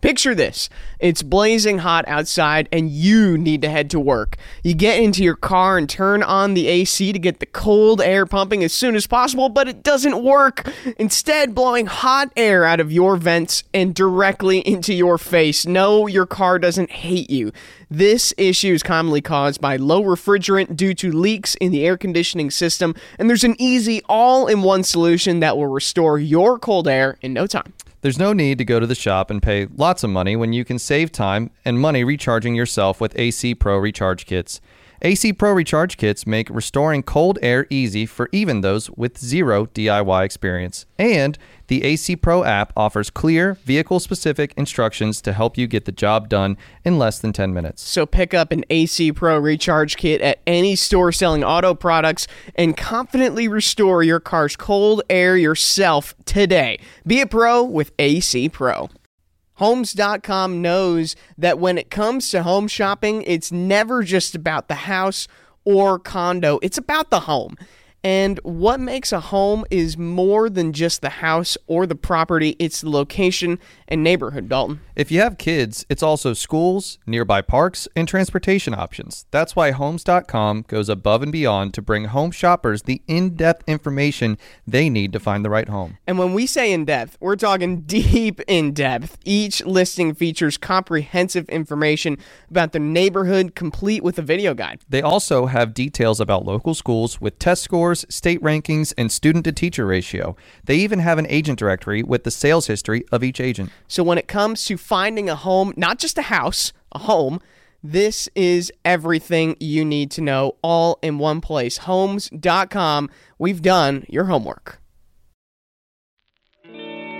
Picture this. It's blazing hot outside and you need to head to work. You get into your car and turn on the AC to get the cold air pumping as soon as possible, but it doesn't work. Instead, blowing hot air out of your vents and directly into your face. No, your car doesn't hate you. This issue is commonly caused by low refrigerant due to leaks in the air conditioning system, and there's an easy all-in-one solution that will restore your cold air in no time. There's no need to go to the shop and pay lots of money when you can save time and money recharging yourself with AC Pro Recharge Kits. AC Pro Recharge Kits make restoring cold air easy for even those with zero DIY experience. And the AC Pro app offers clear, vehicle-specific instructions to help you get the job done in less than 10 minutes. So pick up an AC Pro Recharge Kit at any store selling auto products and confidently restore your car's cold air yourself today. Be a pro with AC Pro. Homes.com knows that when it comes to home shopping, it's never just about the house or condo. It's about the home. And what makes a home is more than just the house or the property. It's the location and neighborhood, Dalton. If you have kids, it's also schools, nearby parks, and transportation options. That's why Homes.com goes above and beyond to bring home shoppers the in-depth information they need to find the right home. And when we say in-depth, we're talking deep in-depth. Each listing features comprehensive information about the neighborhood, complete with a video guide. They also have details about local schools with test scores, state rankings, and student-to-teacher ratio. They even have an agent directory with the sales history of each agent. So when it comes to finding a home, not just a house, a home, this is everything you need to know all in one place. Homes.com. We've done your homework. The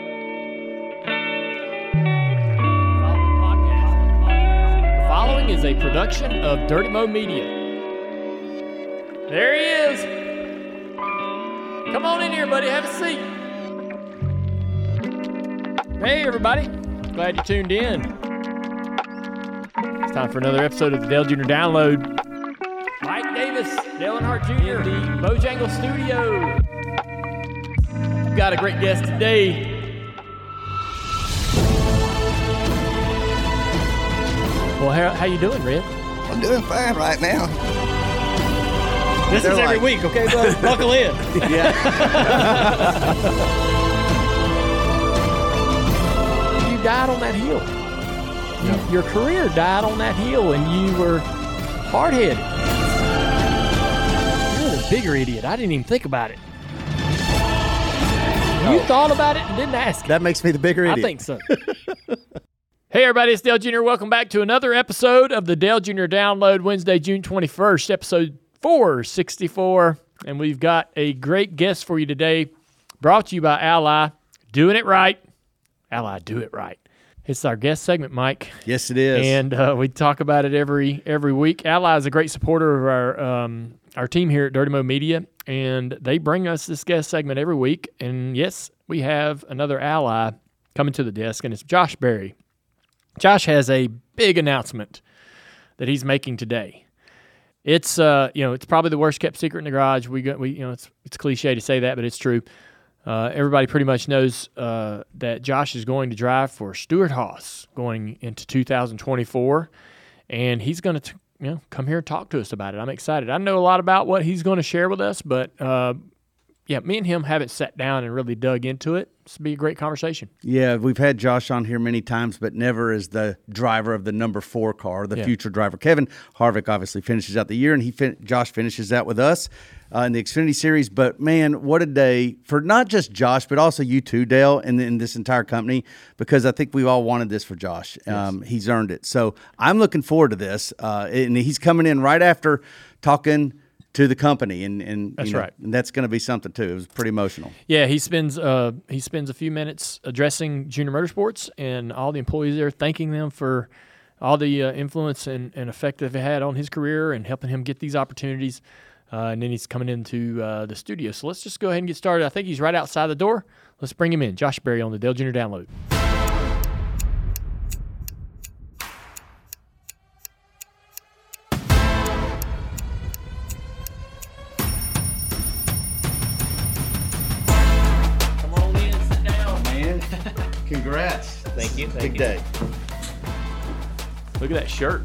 following is a production of Dirty Mo Media. There he is. Come on in here, buddy. Have a seat. Hey, everybody. Glad you tuned in. It's time for another episode of the Dale Jr. Download. Mike Davis, Dale Earnhardt Jr. in the Bojangle Studio. We've got a great guest today. Well, how you doing, Red? I'm doing fine right now. This is every week, okay, bro? Buckle in. Yeah. You died on that hill. Your career died on that hill, and you were hard-headed. You're the bigger idiot. I didn't even think about it. You thought about it and didn't ask it. That makes me the bigger idiot. I think so. Hey, everybody, it's Dale Jr. Welcome back to another episode of the Dale Jr. Download, Wednesday, June 21st, episode 464. And we've got a great guest for you today, brought to you by Ally. Doing it right. Ally, do it right. It's our guest segment, Mike. Yes, it is. And we talk about it every week. Ally is a great supporter of our team here at Dirty Mo Media, and they bring us this guest segment every week. And yes, we have another Ally coming to the desk, and it's Josh Berry. Josh has a big announcement that he's making today. It's it's probably the worst kept secret in the garage. It's cliche to say that, but it's true. Everybody pretty much knows that Josh is going to drive for Stewart-Haas going into 2024, and he's going to come here and talk to us about it. I'm excited. I know a lot about what he's going to share with us, but me and him haven't sat down and really dug into it. This will be a great conversation. Yeah, we've had Josh on here many times, but never as the driver of the number 4 car, the future driver. Kevin Harvick obviously finishes out the year, and Josh finishes out with us in the Xfinity Series. But, man, what a day for not just Josh, but also you too, Dale, and this entire company, because I think we all wanted this for Josh. Yes. He's earned it. So I'm looking forward to this. And he's coming in right after talking to the company, and that's right. And that's going to be something too. It was pretty emotional. Yeah, he spends a few minutes addressing Junior Motorsports and all the employees there, thanking them for all the influence and effect they've had on his career and helping him get these opportunities. And then he's coming into the studio. So let's just go ahead and get started. I think he's right outside the door. Let's bring him in. Josh Berry on the Dale Jr. Download. Congrats. Thank you. Big big day. Look at that shirt.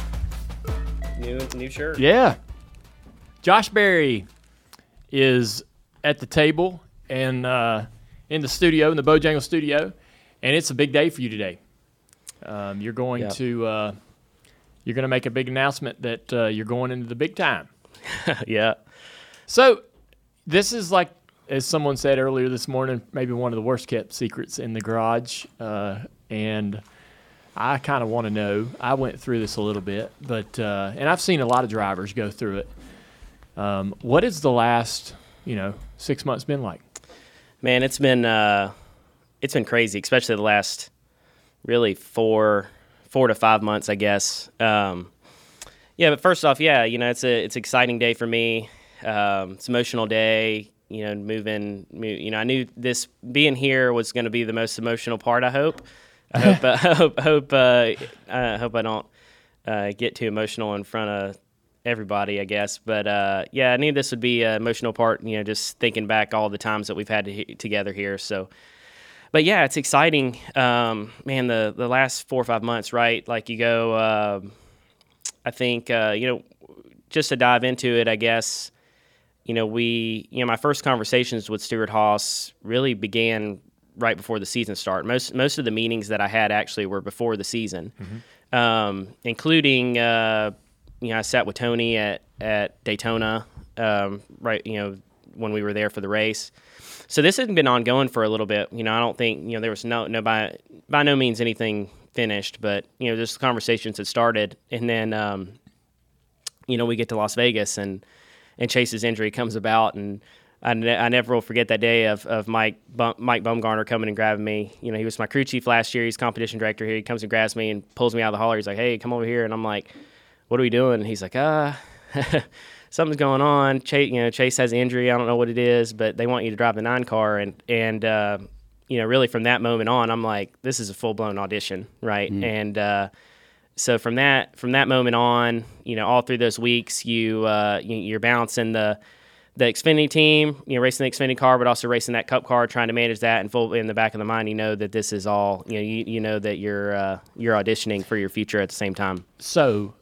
New shirt. Yeah. Josh Berry is at the table and in the studio, in the Bojangles studio, and it's a big day for you today. You're going to make a big announcement that you're going into the big time. Yeah. So this is like, as someone said earlier this morning, maybe one of the worst kept secrets in the garage, and I kind of want to know. I went through this a little bit, but and I've seen a lot of drivers go through it. What has the last 6 months been like? Man, it's been crazy, especially the last really 4 to 5 months, I guess. But first off, it's an exciting day for me. It's an emotional day. I knew this being here was going to be the most emotional part. I hope. I hope I don't get too emotional in front of everybody, I guess. But I knew this would be an emotional part. Just thinking back all the times that we've had together here. So, but yeah, it's exciting. Man, the last 4 or 5 months, right? Like you go. I think just to dive into it, I guess. My first conversations with Stewart Haas really began right before the season started. Most of the meetings that I had actually were before the season, including I sat with Tony at Daytona, right? When we were there for the race. So this has been ongoing for a little bit. I don't think there was by no means anything finished, but just conversations had started, and then we get to Las Vegas and Chase's injury comes about, and I never will forget that day of Mike Bumgarner coming and grabbing me. He was my crew chief last year. He's competition director here. He comes and grabs me and pulls me out of the hauler. He's like, "Hey, come over here." And I'm like, "What are we doing?" And he's like, something's going on. Chase has an injury. I don't know what it is, but they want you to drive the 9 car. And really from that moment on, I'm like, this is a full-blown audition, right? And so from that moment on, all through those weeks, you're balancing the Xfinity team, racing the Xfinity car, but also racing that Cup car, trying to manage that, and full in the back of the mind, that this is all, you know that you're auditioning for your future at the same time. So,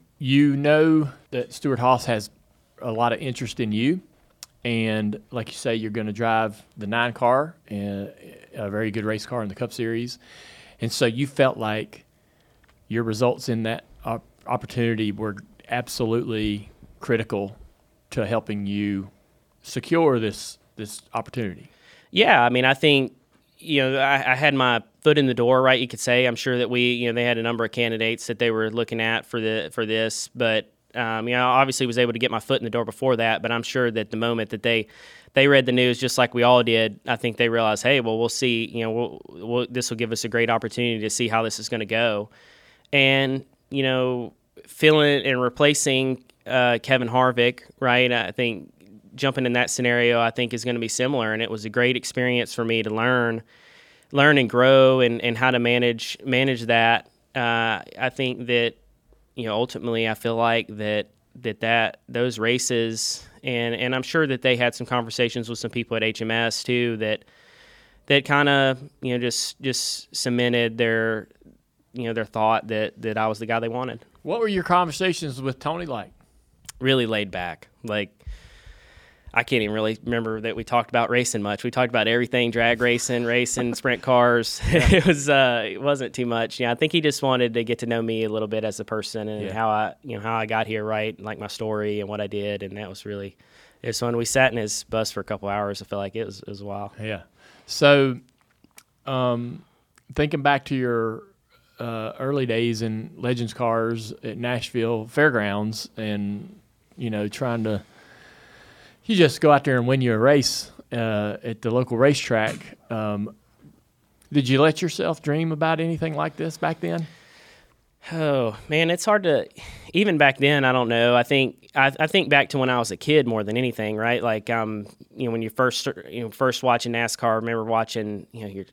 that Stewart Haas has a lot of interest in you, and like you say, you're going to drive the 9 car, and a very good race car in the Cup Series, and so you felt like your results in that opportunity were absolutely critical to helping you secure this opportunity. Yeah, I mean, I think I had my foot in the door, right? You could say. I'm sure that they had a number of candidates that they were looking at for this, but I obviously was able to get my foot in the door before that. But I'm sure that the moment that they read the news, just like we all did, I think they realized, hey, well, we'll see. This will give us a great opportunity to see how this is going to go, and filling and replacing Kevin Harvick, right? I think jumping in that scenario, I think, is going to be similar, and it was a great experience for me to learn and grow and how to manage that. I think that ultimately, I feel like that those races, and I'm sure that they had some conversations with some people at HMS too that kind of just cemented their thought that I was the guy they wanted. What were your conversations with Tony like? Really laid back. Like, I can't even really remember that we talked about racing much. We talked about everything: drag racing, sprint cars. It wasn't too much. I think he just wanted to get to know me a little bit as a person and how I got here, right? Like my story and what I did, and that was really. It's when we sat in his bus for a couple hours. I feel like it was a while. Yeah. So, thinking back to your early days in Legends Cars at Nashville Fairgrounds, and trying to. You just go out there and win you a race at the local racetrack. Did you let yourself dream about anything like this back then? Oh man, it's hard to. Even back then, I don't know. I think back to when I was a kid more than anything, right? Like when you first watching NASCAR. I remember watching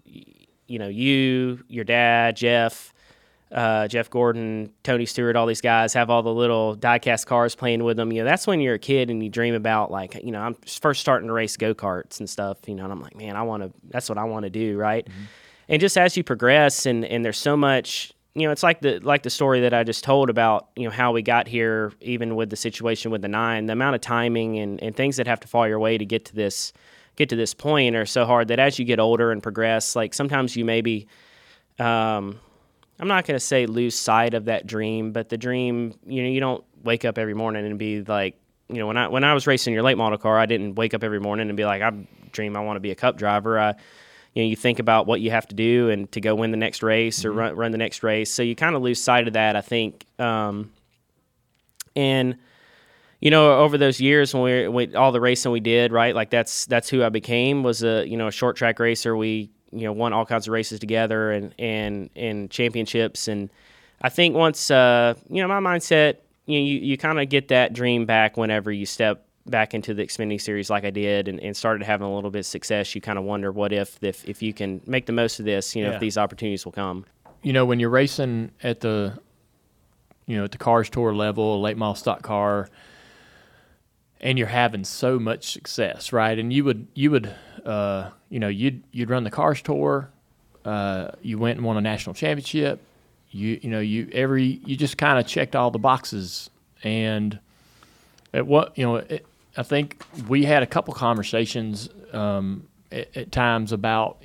your dad, Jeff Gordon, Tony Stewart, all these guys have all the little diecast cars playing with them. That's when you're a kid and you dream about, like, I'm first starting to race go-karts and stuff, and I'm like, man, that's what I want to do, right? Mm-hmm. And just as you progress, and there's so much, it's like the story that I just told about, how we got here, even with the situation with the 9, the amount of timing and things that have to fall your way to get to this point are so hard that as you get older and progress, like sometimes you maybe, I'm not going to say lose sight of that dream, but the dream, you don't wake up every morning and be like, when I was racing your late model car, I didn't wake up every morning and be like, I dream I want to be a Cup driver. You think about what you have to do and to go win the next race or run the next race. So you kind of lose sight of that, I think. And over those years when we all the racing we did, right? Like that's who I became, was a short track racer. We won all kinds of races together and championships. And I think once my mindset, you kind of get that dream back whenever you step back into the Xfinity Series like I did and started having a little bit of success. You kind of wonder what if you can make the most of this, if these opportunities will come. When you're racing at the Cars Tour level, late model stock car, and you're having so much success, right? And you'd run the Cars Tour, you went and won a national championship, you just kind of checked all the boxes. And I think we had a couple conversations at times about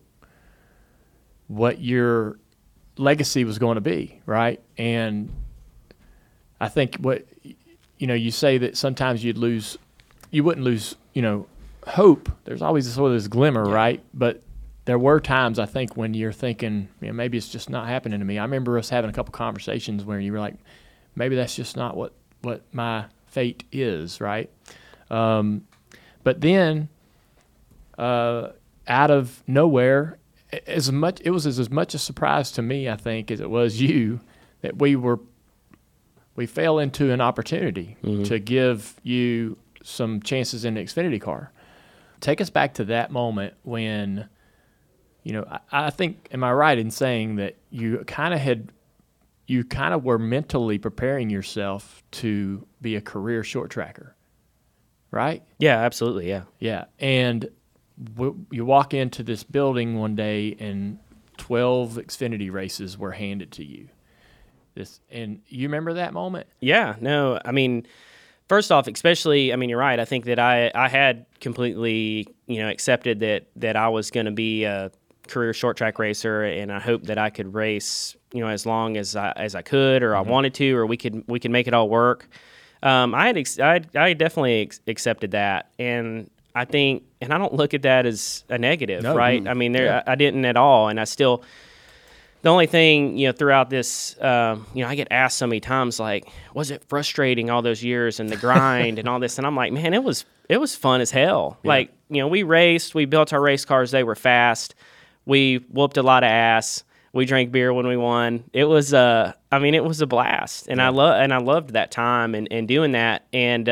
what your legacy was going to be, right? And I think what you say that sometimes you wouldn't lose hope. There's always sort of this glimmer, right? But there were times, I think, when you're thinking, maybe it's just not happening to me. I remember us having a couple conversations where you were like, maybe that's just not what my fate is, right? But then, out of nowhere, it was as much a surprise to me, I think, as it was you, that we fell into an opportunity to give you some chances in the Xfinity car. Take us back to that moment when, I think, am I right in saying that you kind of were mentally preparing yourself to be a career short tracker, right? Yeah, absolutely, yeah. Yeah, and you walk into this building one day and 12 Xfinity races were handed to you. And you remember that moment? Yeah, no, I mean, first off, especially, you're right. I think that I had completely, accepted that I was going to be a career short track racer, and I hoped that I could race, as long as I could, or I wanted to, or we could make it all work. I definitely accepted that, and I think, and I don't look at that as a negative, right? I didn't at all, and I still. The only thing, throughout this, I get asked so many times, like, was it frustrating all those years and the grind and all this? And I'm like, man, it was fun as hell. Yeah. Like, we raced, we built our race cars, they were fast. We whooped a lot of ass. We drank beer when we won. It was, it was a blast. And I loved that time and doing that. And,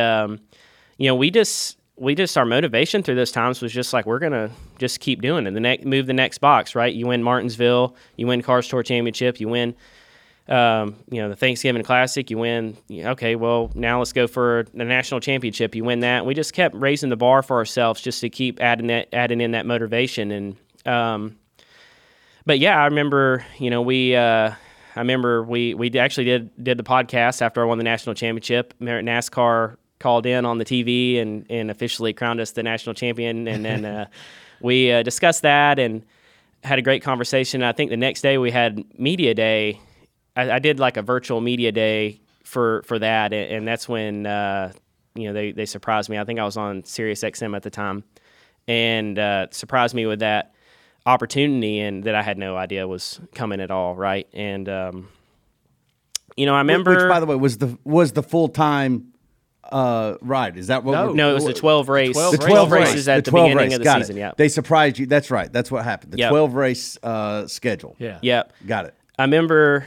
our motivation through those times was just like, we're going to just keep doing it. Move the next box, right? You win Martinsville, you win Cars Tour Championship, you win, the Thanksgiving Classic, you win. Okay, well, now let's go for the national championship. You win that. We just kept raising the bar for ourselves just to keep adding in that motivation. And, but yeah, I remember, we actually did the podcast after I won the national championship. NASCAR called in on the TV and officially crowned us the national champion. And then we discussed that and had a great conversation. I think the next day we had media day. I did like a virtual media day for that. And that's when, they surprised me. I think I was on Sirius XM at the time and surprised me with that opportunity, and that I had no idea was coming at all. Right. And, I remember, which by the way, was the full-time, ride. Is that what? No, it was the 12 race. The 12 races at the beginning of the season. Yeah, they surprised you. That's right. That's what happened. The 12 race schedule. Yeah. Yep. Got it. I remember,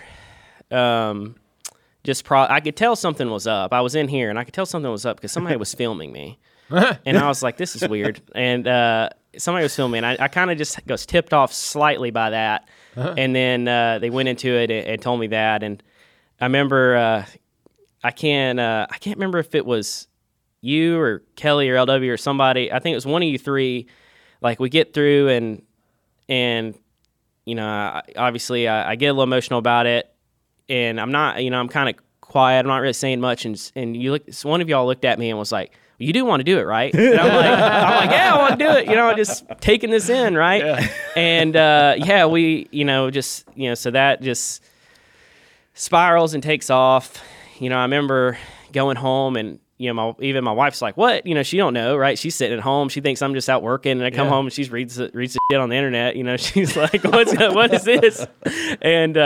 I could tell something was up. I was in here and I could tell something was up because somebody was filming me, and I was like, "This is weird." And somebody was filming. And I kind of just was tipped off slightly by that, and then they went into it and told me that. And I remember. I can't remember if it was you or Kelly or LW or somebody. I think it was one of you three. Like we get through and obviously I get a little emotional about it, and I'm not, I'm kind of quiet. I'm not really saying much. And so one of y'all looked at me and was like, "You do want to do it, right?" And I'm like, "Yeah, I want to do it." Just taking this in, right? Yeah. And so that just spirals and takes off. I remember going home and even my wife's like, "What?" She don't know, right? She's sitting at home. She thinks I'm just out working, and I come home and she reads the shit on the internet. She's like, "What is this?" And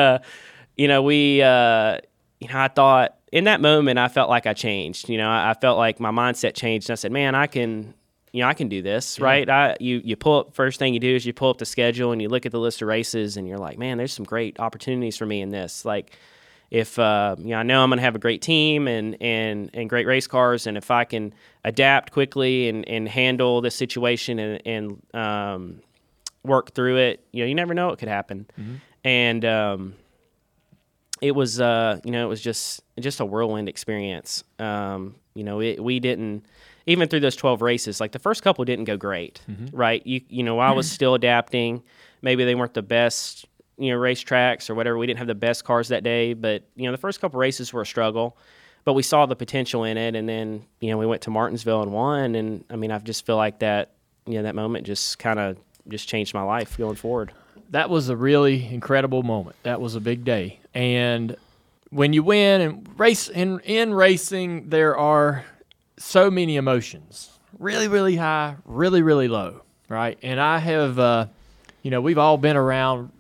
I thought in that moment I felt like I changed. I felt like my mindset changed, and I said, "Man, I can do this." Right? You pull up. First thing you do is you pull up the schedule and you look at the list of races, and you're like, "Man, there's some great opportunities for me in this." Like, if I know I'm going to have a great team and great race cars, and if I can adapt quickly and handle the situation and work through it, you never know what could happen. Mm-hmm. And it was just a whirlwind experience. We didn't, even through those 12 races, like the first couple didn't go great, right? I was still adapting. Maybe they weren't the best racetracks or whatever. We didn't have the best cars that day, but the first couple races were a struggle, but we saw the potential in it. And then we went to Martinsville and won. And I just feel like that that moment just kind of just changed my life going forward. That was a really incredible moment. That was a big day. And when you win and race in racing, there are so many emotions, really, really high, really, really low, right? And I have, we've all been around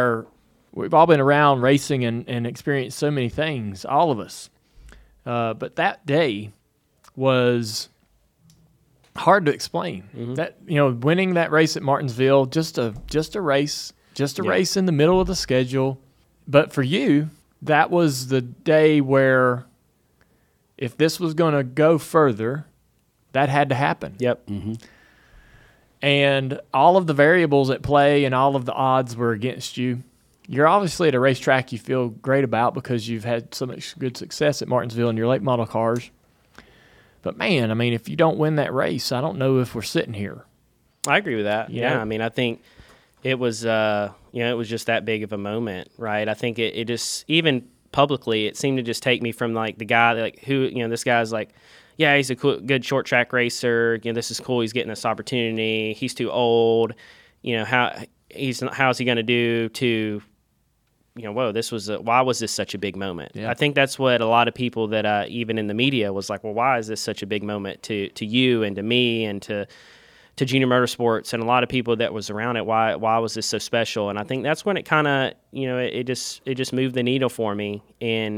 racing and experienced so many things, all of us. But that day was hard to explain. Mm-hmm. That winning that race at Martinsville, just a race, race in the middle of the schedule. But for you, that was the day where if this was going to go further, that had to happen. Yep. Mm-hmm. And all of the variables at play and all of the odds were against you. You're obviously at a racetrack you feel great about because you've had so much good success at Martinsville in your late model cars. But, man, if you don't win that race, I don't know if we're sitting here. I agree with that. Yeah. I think it was, it was just that big of a moment, right? I think it just, even publicly, it seemed to just take me from, like, the guy, like, who, this guy's like, yeah, he's a good short track racer. This is cool. He's getting this opportunity. He's too old. How's he going to do? To, whoa, why was this such a big moment? Yeah. I think that's what a lot of people that even in the media was like, well, why is this such a big moment to you and to me and to Junior Motorsports and a lot of people that was around it? Why was this so special? And I think that's when it kind of, it just moved the needle for me, and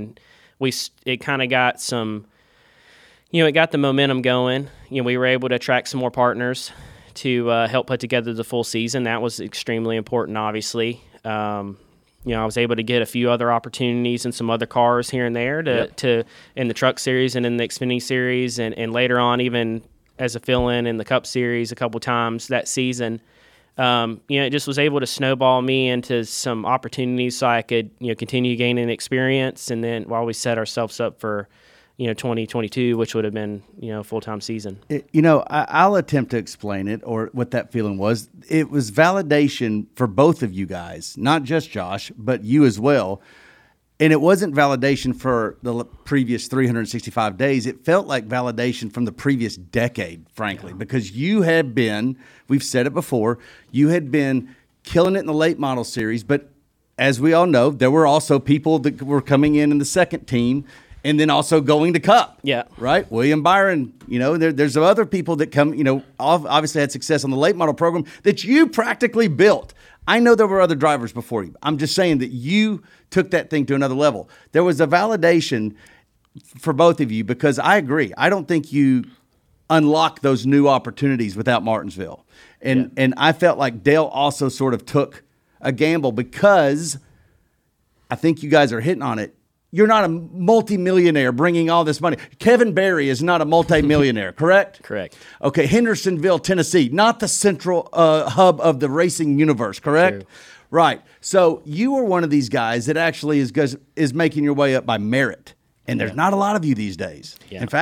it kind of got some. It got the momentum going. We were able to attract some more partners to help put together the full season. That was extremely important, obviously. I was able to get a few other opportunities in some other cars here and there to in the Truck Series and in the Xfinity Series, and later on even as a fill-in in the Cup Series a couple times that season. It just was able to snowball me into some opportunities so I could continue gaining experience, and then while we set ourselves up for 2022, which would have been, a full-time season. I'll attempt to explain it, or what that feeling was. It was validation for both of you guys, not just Josh, but you as well. And it wasn't validation for the previous 365 days. It felt like validation from the previous decade, frankly, because you had been, we've said it before, you had been killing it in the late model series. But as we all know, there were also people that were coming in the second team and then also going to Cup. Yeah. Right? William Byron, there's other people that come, obviously had success on the late model program that you practically built. I know there were other drivers before you. I'm just saying that you took that thing to another level. There was a validation for both of you, because I agree. I don't think you unlock those new opportunities without Martinsville. And I felt like Dale also sort of took a gamble, because I think you guys are hitting on it. You're not a multimillionaire bringing all this money. Kevin Barry is not a multimillionaire, correct? Correct. Okay, Hendersonville, Tennessee, not the central hub of the racing universe, correct? True. Right. So you are one of these guys that actually is making your way up by merit. And there's not a lot of you these days. Yeah. In fact,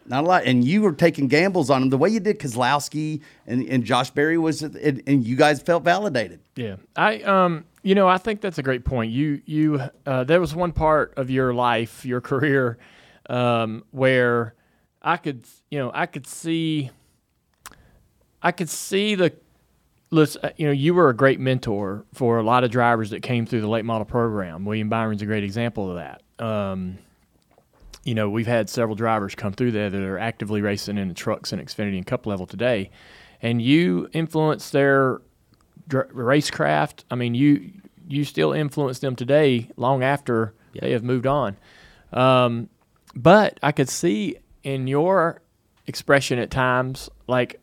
Not a lot. And you were taking gambles on him the way you did Keselowski and Josh Berry was, and you guys felt validated. Yeah. I think that's a great point. There was one part of your life, your career, where I could see you were a great mentor for a lot of drivers that came through the late model program. William Byron's a great example of that. We've had several drivers come through there that are actively racing in the trucks and Xfinity and Cup level today, and you influenced their racecraft. I mean, you still influence them today, long after they have moved on. But I could see in your expression at times, like,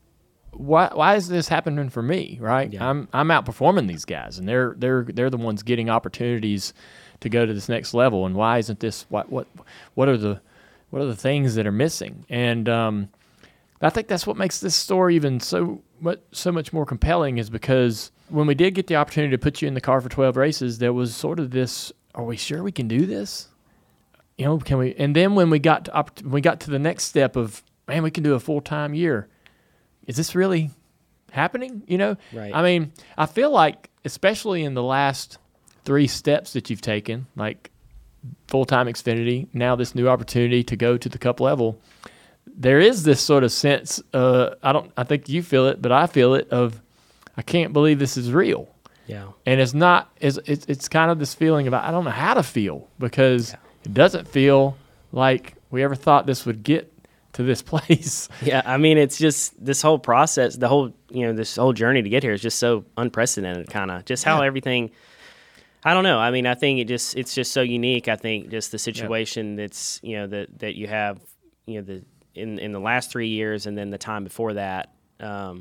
why is this happening for me? Right? Yeah. I'm outperforming these guys, and they're the ones getting opportunities to go to this next level. And why isn't this? What are the things that are missing? And I think that's what makes this story even so much more compelling, is because when we did get the opportunity to put you in the car for 12 races, there was sort of this: are we sure we can do this? Can we? And then when we got to the next step of, man, we can do a full-time year. Is this really happening? Right. I mean, I feel like, especially in the last 3 steps that you've taken, like full-time Xfinity, now this new opportunity to go to the Cup level, there is this sort of sense, I think you feel it, but I feel it, of, I can't believe this is real. Yeah. And it's kind of this feeling of, I don't know how to feel, because it doesn't feel like we ever thought this would get to this place. Yeah, I mean, it's just this whole process, this whole journey to get here is just so unprecedented, kind of just how everything. I don't know. I mean, I think it's just so unique. I think just the situation that's that you have in the last 3 years, and then the time before that. I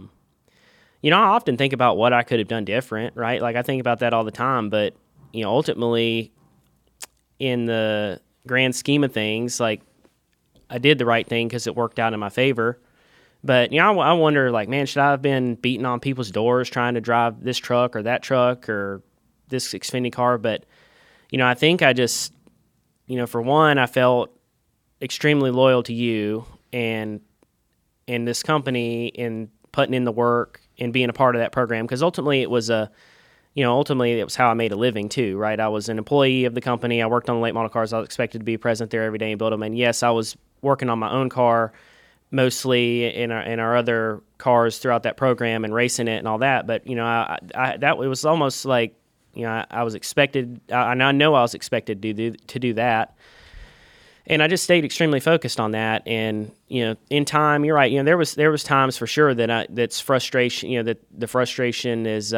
often think about what I could have done different, right? Like, I think about that all the time, but ultimately, in the grand scheme of things, like, I did the right thing because it worked out in my favor. But, I wonder, like, man, should I have been beating on people's doors trying to drive this truck or that truck or this Xfinity car? But, I think I just, for one, I felt extremely loyal to you and this company and putting in the work and being a part of that program, because ultimately it was ultimately it was how I made a living too, right? I was an employee of the company. I worked on the late model cars. I was expected to be present there every day and build them. And yes, I was working on my own car mostly in our other cars throughout that program and racing it and all that. But it was almost like I was expected. I know I was expected to do that. And I just stayed extremely focused on that. And, in time, you're right. There was times for sure that's frustration, that the frustration is,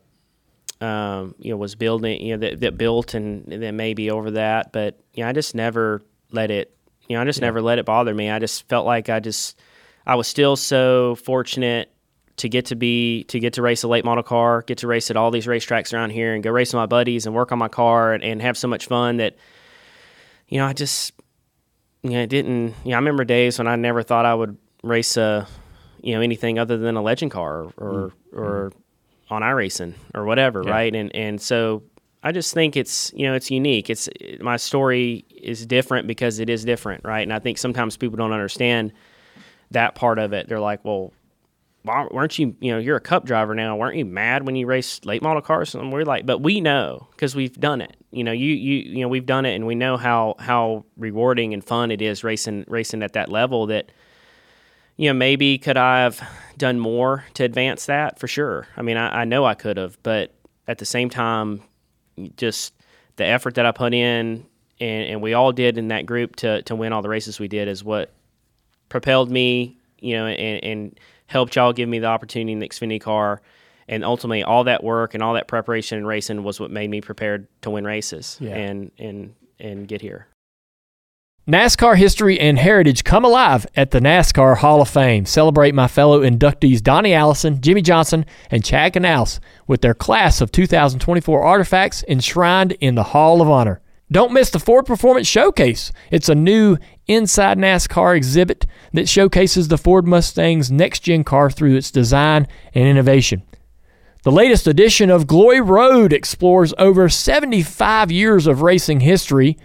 was building, that built and then maybe over that. But, I just never let it, never let it bother me. I just felt like I was still so fortunate to get to race a late model car, get to race at all these racetracks around here and go race with my buddies and work on my car and have so much fun that, I just, it didn't. I remember days when I never thought I would race anything other than a legend car or on iRacing or whatever, right? And so I just think it's it's unique. My story is different because it is different, right? And I think sometimes people don't understand that part of it. They're like, well, weren't you? You're a Cup driver now. Weren't you mad when you raced late model cars? And we're like, but we know because we've done it. We've done it, and we know how rewarding and fun it is racing at that level. That maybe could I have done more to advance that? For sure. I mean, I know I could have, but at the same time, just the effort that I put in, and we all did in that group to win all the races we did, is what propelled me. And helped y'all give me the opportunity in the Xfinity car. And ultimately, all that work and all that preparation and racing was what made me prepared to win races and get here. NASCAR history and heritage come alive at the NASCAR Hall of Fame. Celebrate my fellow inductees Donnie Allison, Jimmy Johnson, and Chad Canals with their class of 2024 artifacts enshrined in the Hall of Honor. Don't miss the Ford Performance Showcase. It's a new Inside NASCAR exhibit that showcases the Ford Mustang's next-gen car through its design and innovation. The latest edition of Glory Road explores over 75 years of racing history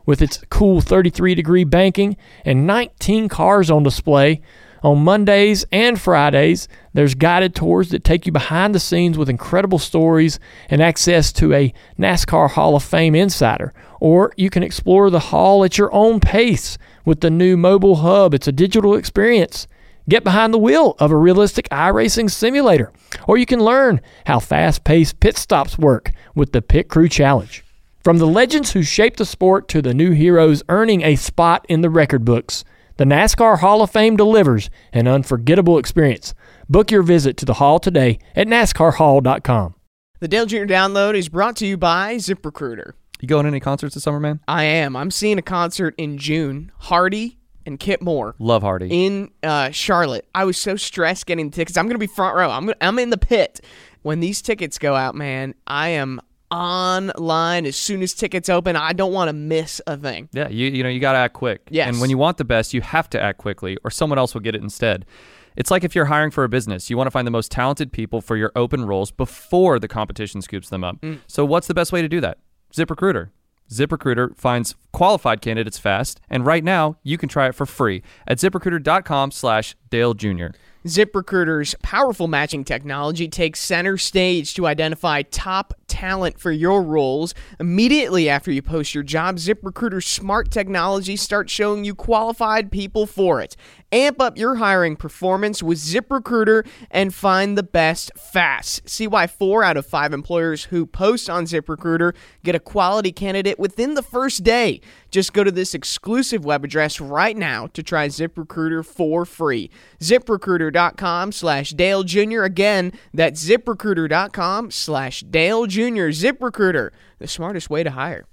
with its cool 33-degree banking and 19 cars on display. On Mondays and Fridays, there's guided tours that take you behind the scenes with incredible stories and access to a NASCAR Hall of Fame insider. Or you can explore the hall at your own pace with the new mobile hub. It's a digital experience. Get behind the wheel of a realistic iRacing simulator. Or you can learn how fast-paced pit stops work with the Pit Crew Challenge. From the legends who shaped the sport to the new heroes earning a spot in the record books, the NASCAR Hall of Fame delivers an unforgettable experience. Book your visit to the hall today at NASCARHall.com. The Dale Jr. Download is brought to you by ZipRecruiter. You going to any concerts this summer, man? I am. I'm seeing a concert in June. Hardy and Kip Moore. Love Hardy. In Charlotte. I was so stressed getting the tickets. I'm going to be front row. I'm in the pit. When these tickets go out, man, I am online as soon as tickets open. I don't want to miss a thing. Yeah, you got to act quick. Yes. And when you want the best, you have to act quickly or someone else will get it instead. It's like if you're hiring for a business, you want to find the most talented people for your open roles before the competition scoops them up. So what's the best way to do that? ZipRecruiter. ZipRecruiter finds qualified candidates fast, and right now you can try it for free at ZipRecruiter.com/Dale Jr. ZipRecruiter's powerful matching technology takes center stage to identify top talent for your roles. Immediately after you post your job, ZipRecruiter's smart technology starts showing you qualified people for it. Amp up your hiring performance with ZipRecruiter and find the best fast. See why 4 out of 5 employers who post on ZipRecruiter get a quality candidate within the first day. Just go to this exclusive web address right now to try ZipRecruiter for free. ZipRecruiter.com/Dale Jr. Again, that's ZipRecruiter.com/Dale Jr. ZipRecruiter, the smartest way to hire.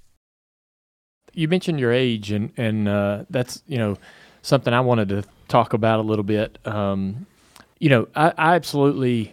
You mentioned your age, and that's something I wanted to talk about a little bit. I absolutely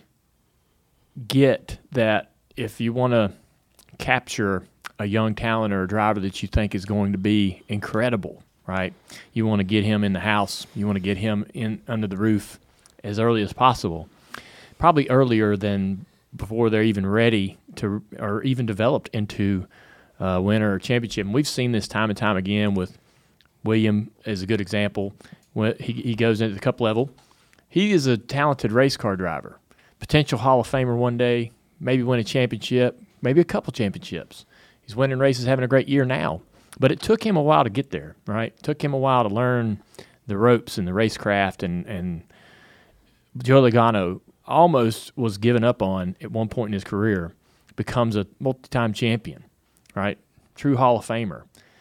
get that if you want to capture a young talent or a driver that you think is going to be incredible, right? You want to get him in the house. You want to get him in under the roof as early as possible, probably earlier than before they're even ready to or even developed into winner or championship. And we've seen this time and time again with William as a good example. When he goes into the Cup level, he is a talented race car driver, potential Hall of Famer one day, maybe win a championship, maybe a couple championships. He's winning races, having a great year now. But it took him a while to get there, right? It took him a while to learn the ropes and the racecraft. And Joe Logano almost was given up on at one point in his career, becomes a multi-time champion, right? True Hall of Famer.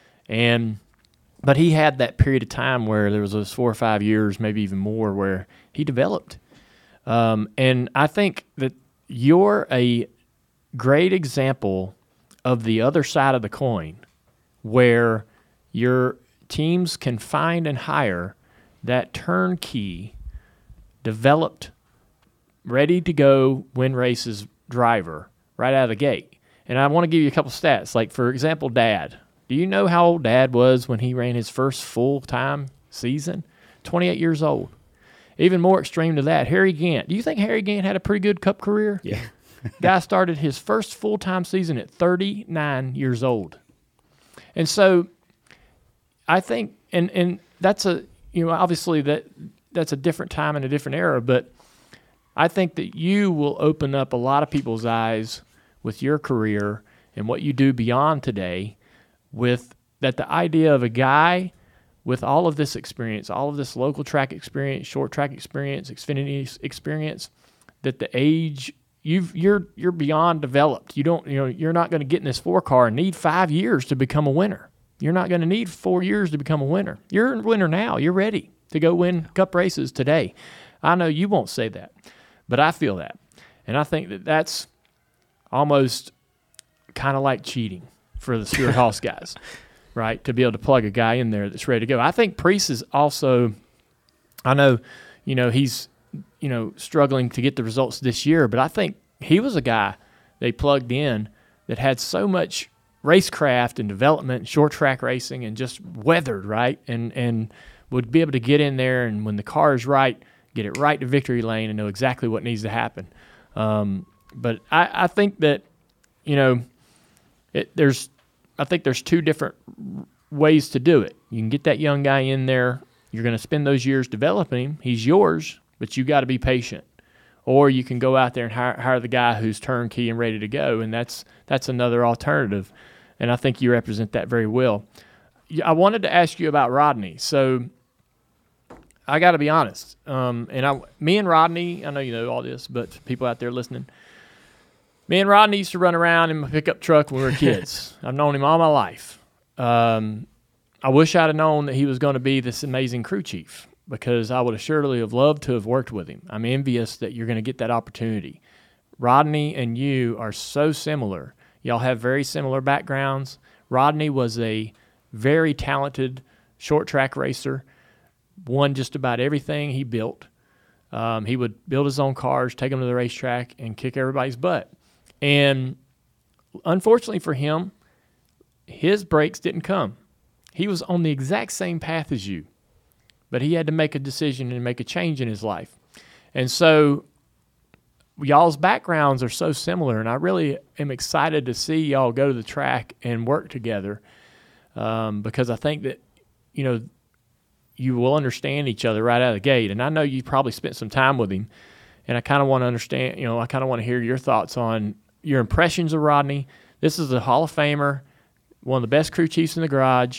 But he had that period of time where there was those 4 or 5 years, maybe even more, where he developed. And I think that you're a great example of the other side of the coin, where your teams can find and hire that turnkey, developed, ready to go win races driver right out of the gate. And I want to give you a couple stats. Like, for example, Dad. Do you know how old Dad was when he ran his first full-time season? 28 years old. Even more extreme to that, Harry Gant. Do you think Harry Gant had a pretty good Cup career? Yeah. Guy started his first full-time season at 39 years old. And so I think, and that's obviously that's a different time and a different era, but I think that you will open up a lot of people's eyes with your career and what you do beyond today, with that the idea of a guy with all of this experience, all of this local track experience, short track experience, Xfinity experience, that the age you're beyond developed. You're not going to get in this 4-car and need 5 years to become a winner. You're not going to need 4 years to become a winner. You're a winner now. You're ready to go win Cup races today. I know you won't say that, but I feel that. And I think that that's almost kind of like cheating for the Stewart-Haas guys, right? To be able to plug a guy in there that's ready to go. I think Preece is also, I know, he's, struggling to get the results this year, but I think he was a guy they plugged in that had so much racecraft and development and short track racing and just weathered, right? And would be able to get in there and when the car is right, get it right to victory lane and know exactly what needs to happen. But I think that, there's two different ways to do it. You can get that young guy in there. You're going to spend those years developing him. He's yours, but you got to be patient. Or you can go out there and hire the guy who's turnkey and ready to go, and that's another alternative. And I think you represent that very well. I wanted to ask you about Rodney. So I got to be honest. Me and Rodney, I know you know all this, but people out there listening, me and Rodney used to run around in my pickup truck when we were kids. I've known him all my life. I wish I'd have known that he was going to be this amazing crew chief, because I would have surely have loved to have worked with him. I'm envious that you're going to get that opportunity. Rodney and you are so similar. Y'all have very similar backgrounds. Rodney was a very talented short track racer, won just about everything he built. He would build his own cars, take them to the racetrack, and kick everybody's butt. And unfortunately for him, his breaks didn't come. He was on the exact same path as you, but he had to make a decision and make a change in his life. And so y'all's backgrounds are so similar, and I really am excited to see y'all go to the track and work together, because I think that, you will understand each other right out of the gate. And I know you probably spent some time with him, and I kind of want to understand, I kind of want to hear your thoughts on your impressions of Rodney. This is a Hall of Famer, one of the best crew chiefs in the garage,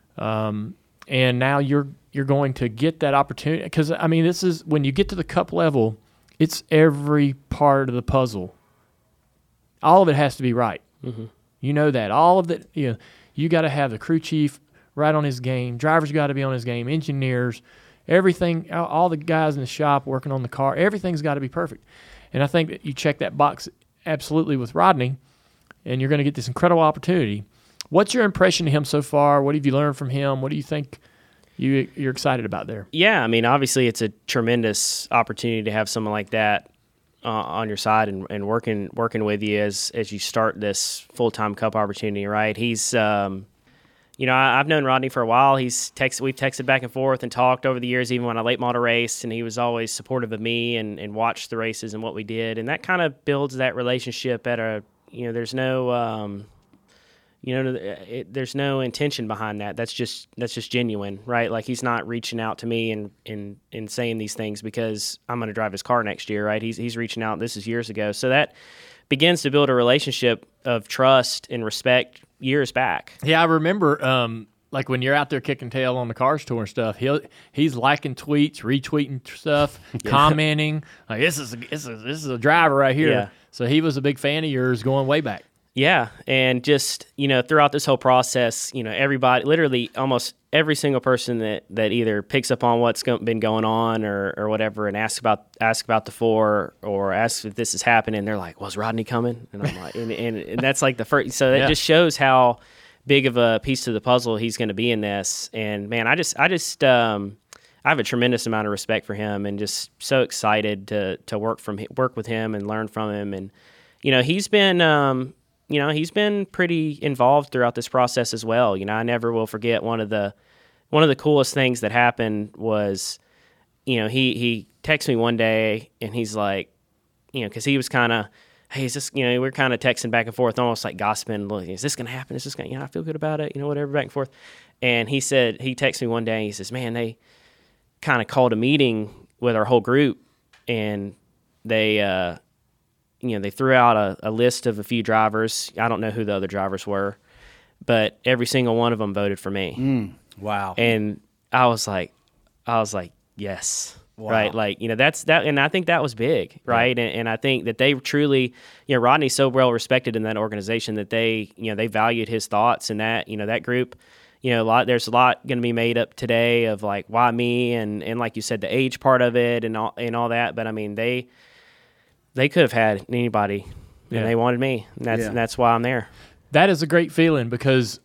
and now you're going to get that opportunity. Because, this is, when you get to the Cup level, it's every part of the puzzle. All of it has to be right. Mm-hmm. You know that. All of it, you got to have the crew chief right on his game. Drivers got to be on his game. Engineers, everything, all the guys in the shop working on the car, everything's got to be perfect. And I think that you check that box absolutely with Rodney, and you're going to get this incredible opportunity. What's your impression of him so far? What have you learned from him? What do you think you're excited about there? Yeah, obviously it's a tremendous opportunity to have someone like that on your side and working with you as you start this full-time Cup opportunity, right? He's, I've known Rodney for a while. We've texted back and forth and talked over the years, even when I late model raced, and he was always supportive of me and watched the races and what we did. And that kind of builds that relationship there's no, there's no intention behind that. That's just genuine, right? Like, he's not reaching out to me and saying these things because I'm going to drive his car next year, right? He's reaching out. This is years ago. So that begins to build a relationship of trust and respect years back. Yeah, I remember, like when you're out there kicking tail on the Cars Tour and stuff, he's liking tweets, retweeting stuff, commenting. Like, this is a driver right here. Yeah. So he was a big fan of yours going way back. Yeah, and just, throughout this whole process, everybody, literally almost every single person that either picks up on what's been going on or whatever and asks about the four or asks if this is happening, they're like, was Rodney coming? And I'm like, and that's like the first, so that just shows how big of a piece to the puzzle he's going to be in this. And man, I have a tremendous amount of respect for him and just so excited to work with him and learn from him. And, he's been, he's been pretty involved throughout this process as well. I never will forget one of the coolest things that happened was, he texted me one day and he's like, because he was kind of, hey, is this, we're kind of texting back and forth, almost like gossiping. Is this going to happen? Is this going to, I feel good about it, whatever, back and forth. And he texted me one day and he says, man, they kind of called a meeting with our whole group and they threw out a list of a few drivers. I don't know who the other drivers were, but every single one of them voted for me. Wow. And I was like, yes. Wow. Right. Like, that's that. And I think that was big. Right. Yeah. And I think that they truly, Rodney's so well respected in that organization that they valued his thoughts and that, that group, there's a lot going to be made up today of like, why me? And like you said, the age part of it and all that. But they could have had anybody, and they wanted me. And that's why I'm there. That is a great feeling because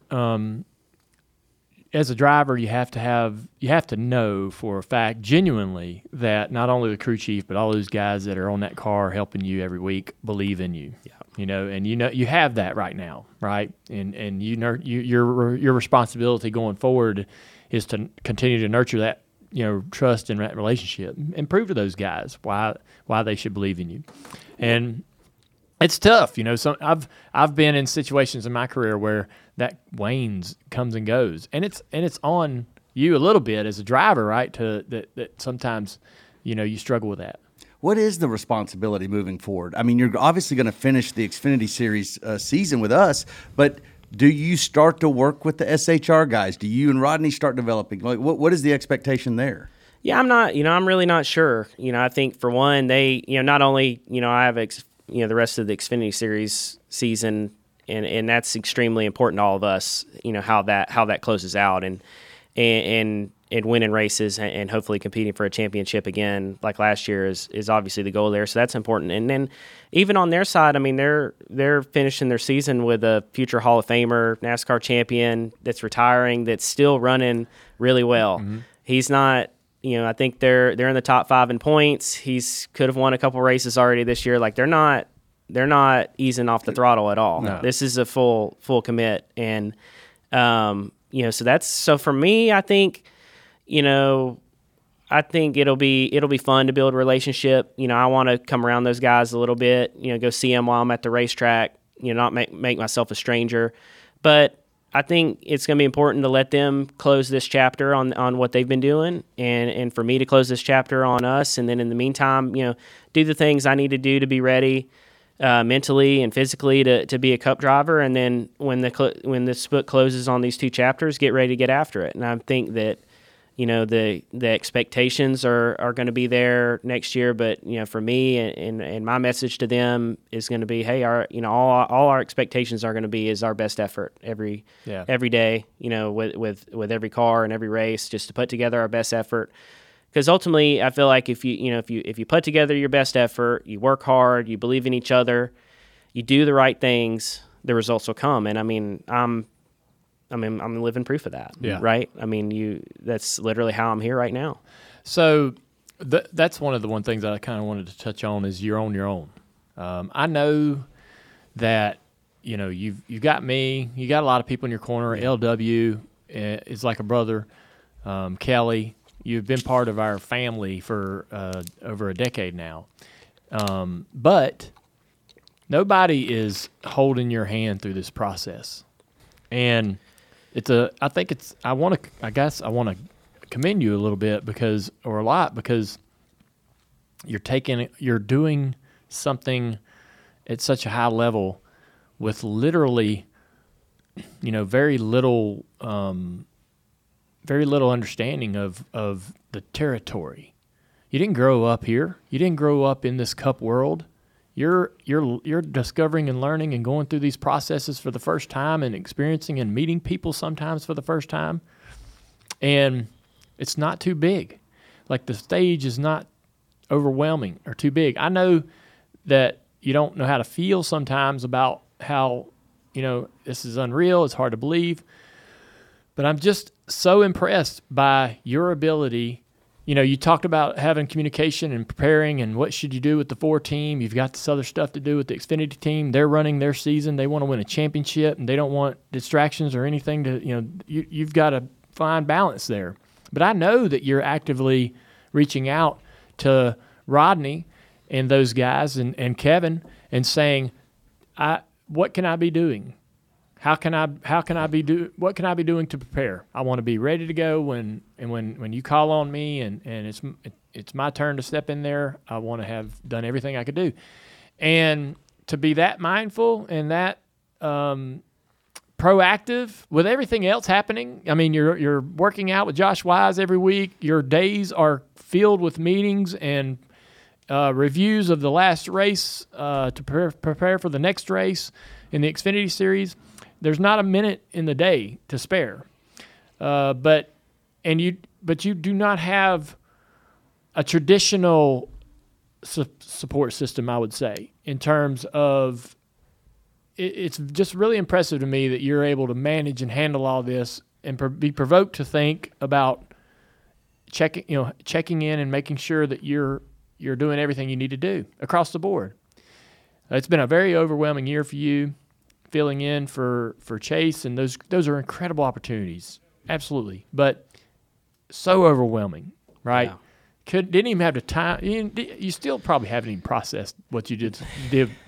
as a driver, you have to know for a fact, genuinely, that not only the crew chief but all those guys that are on that car helping you every week believe in you. Yeah. And you have that right now, right? And your responsibility going forward is to continue to nurture that, trust in that relationship and prove to those guys why they should believe in you. And It's tough, So I've been in situations in my career where that wanes, comes and goes, and it's on you a little bit as a driver, right? That sometimes, you struggle with that. What is the responsibility moving forward? I mean, you're obviously going to finish the Xfinity Series season with us, but do you start to work with the SHR guys? Do you and Rodney start developing? Like, what is the expectation there? Yeah, I'm really not sure. I think for one, they, not only, I have, the rest of the Xfinity Series season, and that's extremely important to all of us, how that closes out and winning races and hopefully competing for a championship again like last year is obviously the goal there. So that's important. And then even on their side, I mean, they're finishing their season with a future Hall of Famer, NASCAR champion that's retiring, that's still running really well. Mm-hmm. He's not, I think they're in the top 5 in points. He's could have won a couple races already this year. Like they're not easing off the throttle at all. No. This is a full commit. And, so for me, I think, I think it'll be fun to build a relationship. I want to come around those guys a little bit, go see them while I'm at the racetrack, not make myself a stranger. But I think it's going to be important to let them close this chapter on what they've been doing and for me to close this chapter on us. And then in the meantime, do the things I need to do to be ready mentally and physically to be a Cup driver. And then when this book closes on these 2 chapters, get ready to get after it. And I think that, the expectations are going to be there next year. But, for me and my message to them is going to be, hey, all our expectations are going to be is our best effort every day, with every car and every race, just to put together our best effort. Because ultimately, I feel like if you put together your best effort, you work hard, you believe in each other, you do the right things, the results will come. And I'm living proof of that. Yeah. Right. I mean, that's literally how I'm here right now. So that's one of the things that I kind of wanted to touch on is you're on your own. I know that you've got me, you got a lot of people in your corner. LW is like a brother. Kelly. You've been part of our family for over a decade now. But nobody is holding your hand through this process. And I want to commend you a little bit because you're doing something at such a high level with literally, very little understanding of the territory. You didn't grow up here. You didn't grow up in this Cup world. You're discovering and learning and going through these processes for the first time and experiencing and meeting people sometimes for the first time. And it's not too big. Like the stage is not overwhelming or too big. I know that you don't know how to feel sometimes about how, this is unreal. It's hard to believe. But I'm just so impressed by your ability. You talked about having communication and preparing and what should you do with the 4 team. You've got this other stuff to do with the Xfinity team. They're running their season. They want to win a championship, and they don't want distractions or anything to, you've got to find balance there. But I know that you're actively reaching out to Rodney and those guys and Kevin and saying, what can I be doing? What can I be doing to prepare? I want to be ready to go when you call on me and it's my turn to step in there. I want to have done everything I could do, and to be that mindful and that proactive with everything else happening. I mean, you're working out with Josh Wise every week. Your days are filled with meetings and reviews of the last race to prepare for the next race in the Xfinity Series. There's not a minute in the day to spare, but you do not have a traditional support system, I would say, in terms of it's just really impressive to me that you're able to manage and handle all this and be provoked to think about checking in and making sure that you're doing everything you need to do across the board. It's been a very overwhelming year for you, filling in for Chase, and those are incredible opportunities, absolutely, but so overwhelming, right? Yeah. Didn't even have the time. You still probably haven't even processed what you did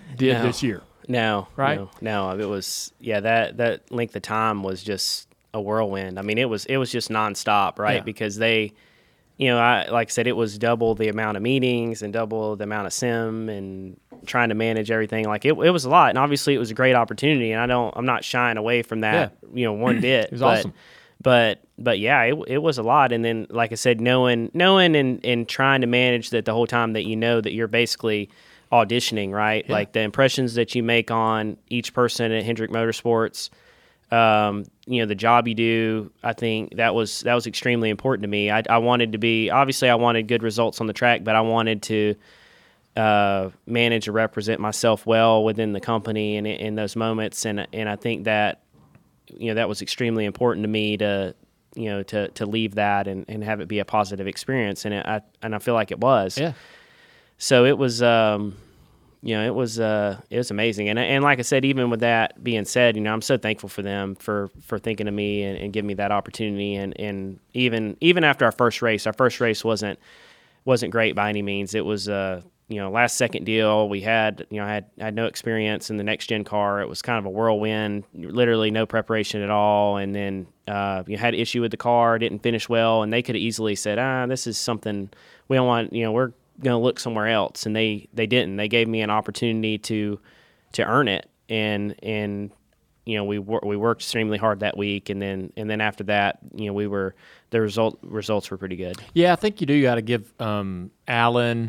did this year. No, Right? no. It was that length of time was just a whirlwind. I mean, it was just nonstop, right? Yeah. Because they, like I said, it was double the amount of meetings and double the amount of sim and trying to manage everything. Like it was a lot, and obviously it was a great opportunity, and I'm not shying away from that, one bit. It was awesome. But yeah, it was a lot. And then, like I said, knowing and trying to manage that the whole time that that you're basically auditioning, right? Yeah. Like the impressions that you make on each person at Hendrick Motorsports, the job you do, I think that was extremely important to me. I wanted to be, obviously I wanted good results on the track, but I wanted to manage and represent myself well within the company and in those moments. And I think that, that was extremely important to me to leave that and have it be a positive experience. And I feel like it was. Yeah. So it was, it was amazing. And like I said, even with that being said, I'm so thankful for them for thinking of me and giving me that opportunity. And even after our first race wasn't great by any means. It was last second deal. We had I had no experience in the next gen car. It was kind of a whirlwind, literally no preparation at all. And then had an issue with the car, didn't finish well, and they could have easily said, this is something we don't want. We're going to look somewhere else, and they didn't. They gave me an opportunity to earn it, and we worked extremely hard that week, and then after that, the results were pretty good. Yeah, I think you do got to give Alan,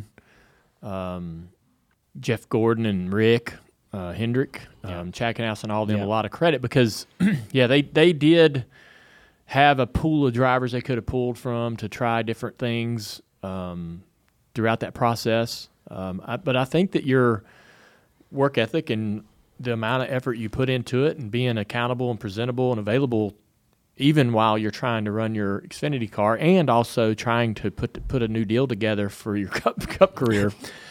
Jeff Gordon, and Rick Hendrick, Chackenhouse, and all of them a lot of credit because they did have a pool of drivers they could have pulled from to try different things throughout that process. But I think that your work ethic and the amount of effort you put into it and being accountable and presentable and available even while you're trying to run your Xfinity car and also trying to put a new deal together for your cup career,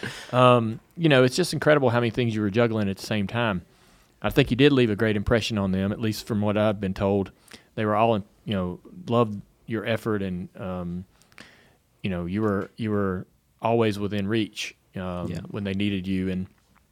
it's just incredible how many things you were juggling at the same time. I think you did leave a great impression on them, at least from what I've been told. They were all, loved your effort and, you were always within reach when they needed you. And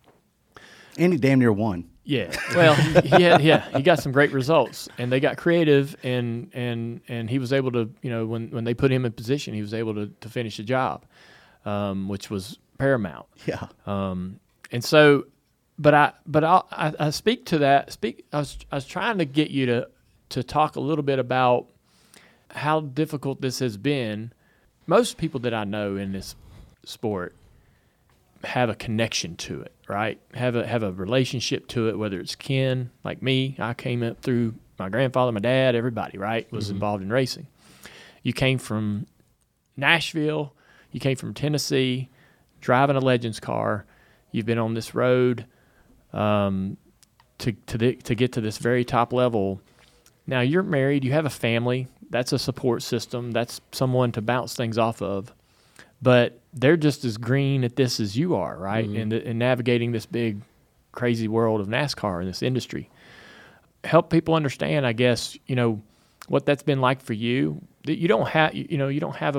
he damn near won. Yeah, well, he got some great results, and they got creative, and he was able to, when they put him in position, he was able to finish the job, which was paramount. Yeah. And so, but I speak to that. I was trying to get you to talk a little bit about how difficult this has been. Most people that I know in this sport have a connection to it, right? Have a relationship to it, whether it's kin, like me. I came up through my grandfather, my dad, everybody, right, was involved in racing. You came from Nashville, you came from Tennessee, driving a Legends car. You've been on this road to get to this very top level. Now you're married, you have a family. That's a support system. That's someone to bounce things off of. But they're just as green at this as you are, right? Mm-hmm. And navigating this big, crazy world of NASCAR in this industry. Help people understand, I guess, what that's been like for you. You don't have, you don't have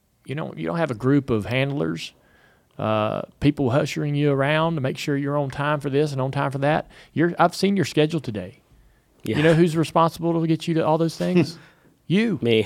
a group of handlers, people ushering you around to make sure you're on time for this and on time for that. I've seen your schedule today. Yeah. You know who's responsible to get you to all those things? You. Me.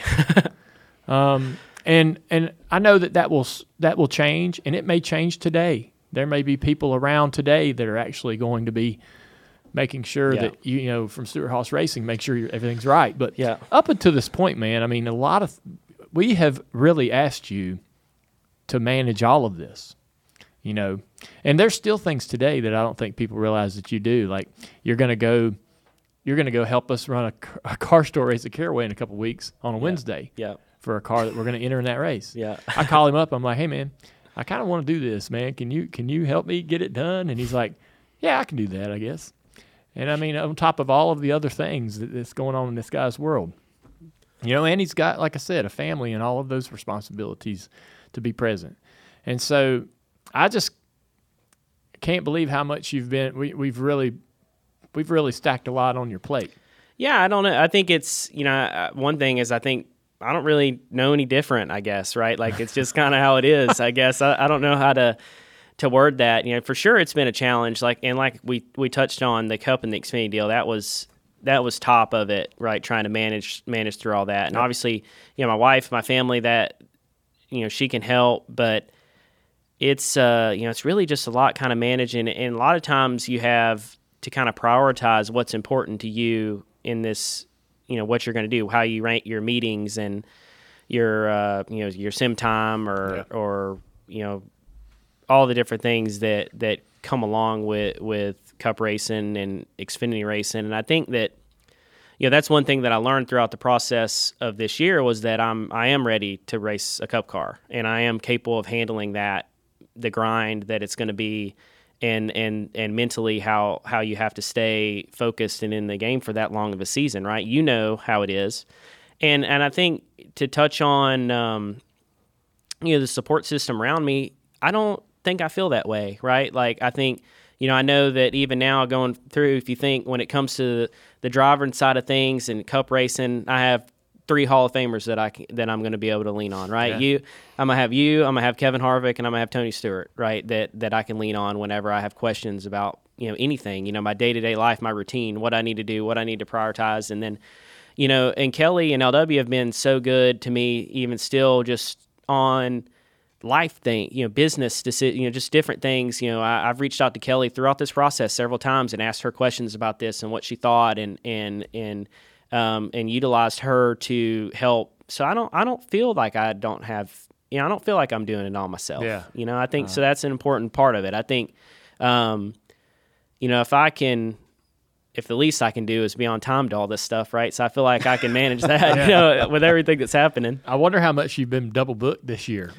And I know that will change, and it may change today. There may be people around today that are actually going to be making sure that from Stewart Haas Racing, make sure everything's right. But up until this point, man, I mean, we have really asked you to manage all of this, and there's still things today that I don't think people realize that you do. Like you're going to go help us run a car store race at Caraway in a couple of weeks on a Wednesday. Yeah. For a car that we're going to enter in that race. Yeah. I call him up. I'm like, hey, man, I kind of want to do this, man. Can you help me get it done? And he's like, yeah, I can do that, I guess. And I mean, on top of all of the other things that's going on in this guy's world, and he's got, like I said, a family and all of those responsibilities to be present. And so I just can't believe how much you've been, we've really stacked a lot on your plate. Yeah, I don't know. I think it's, one thing is I think I don't really know any different, I guess, right? Like it's just kind of how it is, I guess. I don't know how to to word that, for sure it's been a challenge. Like we touched on the Cup and the Xfinity deal. That was top of it, right? Trying to manage through all that. And obviously, my wife, my family, that, she can help, but it's, it's really just a lot kind of managing. And a lot of times you have to kind of prioritize what's important to you in this, what you're going to do, how you rank your meetings and your, your sim time or all the different things that come along with Cup racing and Xfinity racing. And I think that, that's one thing that I learned throughout the process of this year was that I am ready to race a Cup car, and I am capable of handling that, the grind that it's going to be, and mentally how you have to stay focused and in the game for that long of a season, right? You know how it is. And I think to touch on, the support system around me, I don't think I feel that way, right? Like, I think, I know that even now going through, if you think when it comes to the driving side of things and Cup racing, I have 3 Hall of Famers that I'm going to be able to lean on, right? Yeah. I'm going to have Kevin Harvick, and I'm going to have Tony Stewart, right? That I can lean on whenever I have questions about, anything, my day-to-day life, my routine, what I need to do, what I need to prioritize. And then, and Kelly and LW have been so good to me, even still just on life thing, business, just different things. I've reached out to Kelly throughout this process several times and asked her questions about this and what she thought, and utilized her to help. So I don't feel like I don't have, I don't feel like I'm doing it all myself. Yeah. I think so. That's an important part of it. I think, if the least I can do is be on time to all this stuff, right? So I feel like I can manage that, with everything that's happening. I wonder how much you've been double booked this year.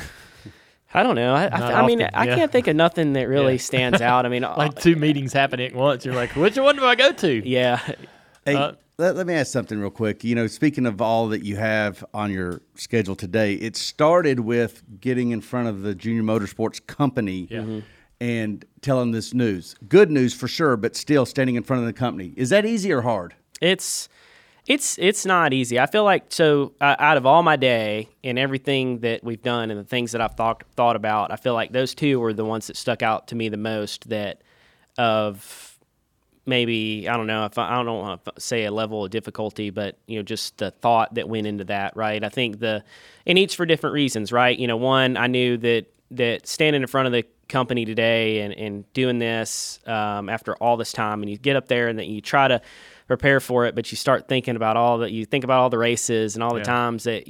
I don't know. I mean, I can't think of nothing that really stands out. I mean, like 2 meetings happening at once. You're like, which one do I go to? Yeah. Hey, let me ask something real quick. Speaking of all that you have on your schedule today, it started with getting in front of the Junior Motorsports company and telling this news. Good news for sure, but still standing in front of the company. Is that easy or hard? It's not easy. I feel like, out of all my day and everything that we've done and the things that I've thought about, I feel like those 2 were the ones that stuck out to me the most, that of maybe, I don't know want to say a level of difficulty, but, just the thought that went into that, right? I think and each for different reasons, right? One, I knew that standing in front of the company today and doing this after all this time, and you get up there and that you try to prepare for it, but you start thinking about all the races and all the times that,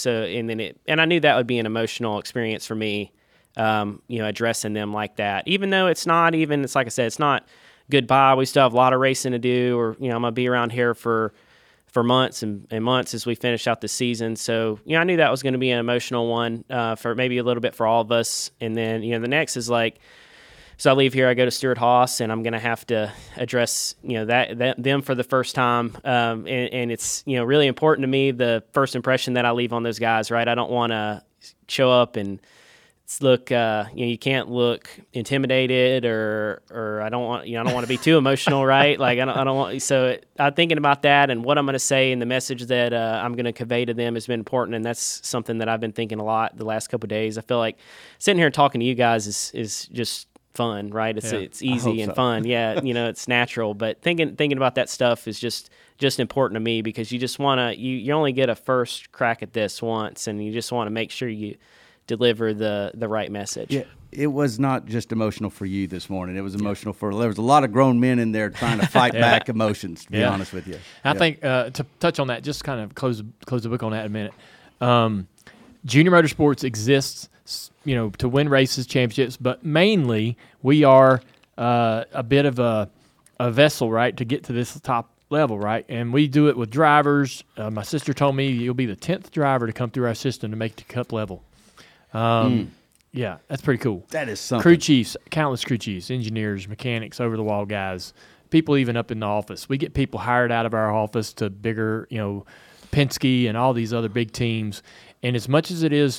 and I knew that would be an emotional experience for me, addressing them like that, even though it's like I said, it's not goodbye. We still have a lot of racing to do, or, I'm going to be around here for months and months as we finish out the season. So, I knew that was going to be an emotional one, for maybe a little bit for all of us. And then, the next is like, so I leave here, I go to Stewart-Haas, and I'm going to have to address, them for the first time. And it's, really important to me, the first impression that I leave on those guys, right? I don't want to show up and look, you can't look intimidated or I don't want, I don't want to be too emotional, right? Like I don't want, so I'm thinking about that and what I'm going to say and the message that I'm going to convey to them has been important. And that's something that I've been thinking a lot the last couple of days. I feel like sitting here and talking to you guys is just fun, right? It's easy and fun. Yeah. It's natural, but thinking about that stuff is just important to me because you just want to, you only get a first crack at this once and you just want to make sure you deliver the right message. Yeah, it was not just emotional for you this morning. It was emotional for, there was a lot of grown men in there trying to fight back emotions, to be honest with you. I think to touch on that, just kind of close the book on that in a minute. Junior Motorsports exists, to win races, championships, but mainly we are a bit of a vessel, right, to get to this top level, right? And we do it with drivers. My sister told me you'll be the 10th driver to come through our system to make it to Cup level. Yeah, that's pretty cool. That is something. Crew chiefs, countless crew chiefs, engineers, mechanics, over-the-wall guys, people even up in the office. We get people hired out of our office to bigger, Penske and all these other big teams. And as much as it is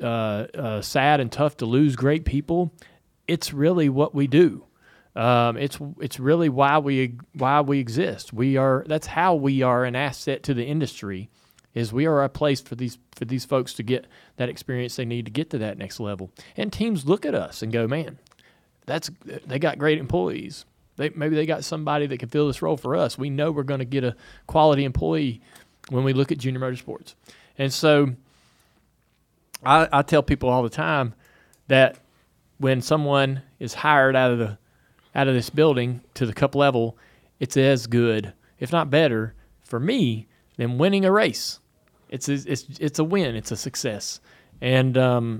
sad and tough to lose great people, it's really what we do. It's really why we exist. That's how we are an asset to the industry. is we are a place for these folks to get that experience they need to get to that next level. And teams look at us and go, man, they got great employees. Maybe they got somebody that can fill this role for us. We know we're going to get a quality employee when we look at Junior Motorsports. And so I tell people all the time that when someone is hired out of this building to the Cup level, it's as good, if not better, for me than winning a race. It's a win. It's a success. And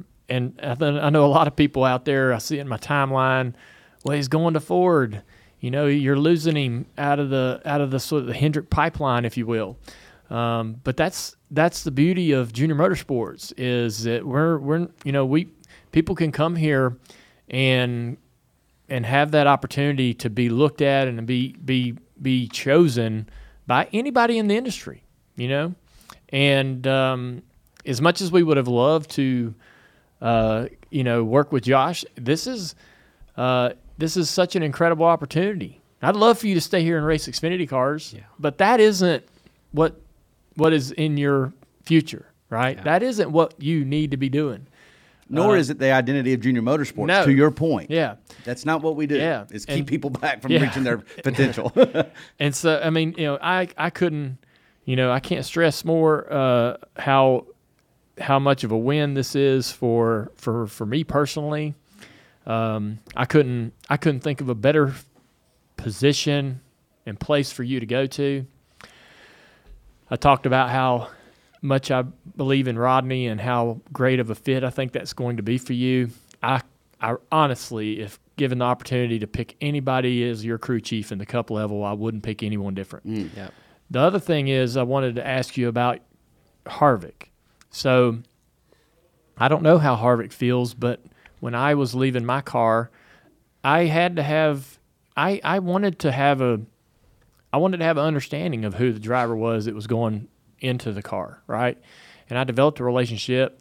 I know a lot of people out there. I see it in my timeline. Well, he's going to Ford. You're losing him out of the sort of the Hendrick pipeline, if you will. But that's the beauty of Junior Motorsports is that people can come here and have that opportunity to be looked at and be chosen by anybody in the industry, And as much as we would have loved to, work with Josh, this is such an incredible opportunity. I'd love for you to stay here and race Xfinity cars, but that isn't what is in your future, right? Yeah. That isn't what you need to be doing. Nor is it the identity of Junior Motorsports, no. to your point. Yeah. That's not what we do. Yeah. Is keep people back from reaching their potential. And so, I mean, I couldn't, I can't stress more how much of a win this is for me personally. I couldn't think of a better position and place for you to go to. I talked about how much I believe in Rodney and how great of a fit I think that's going to be for you. I honestly, if given the opportunity to pick anybody as your crew chief in the Cup level, I wouldn't pick anyone different. Yep. The other thing is I wanted to ask you about Harvick. So I don't know how Harvick feels, but when I was leaving my car, I wanted to have an understanding of who the driver was that was going into the car, right? And I developed a relationship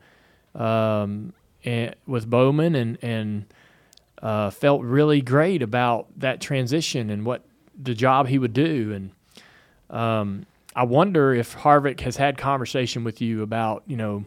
with Bowman and felt really great about that transition and what the job he would do. And I wonder if Harvick has had conversation with you about,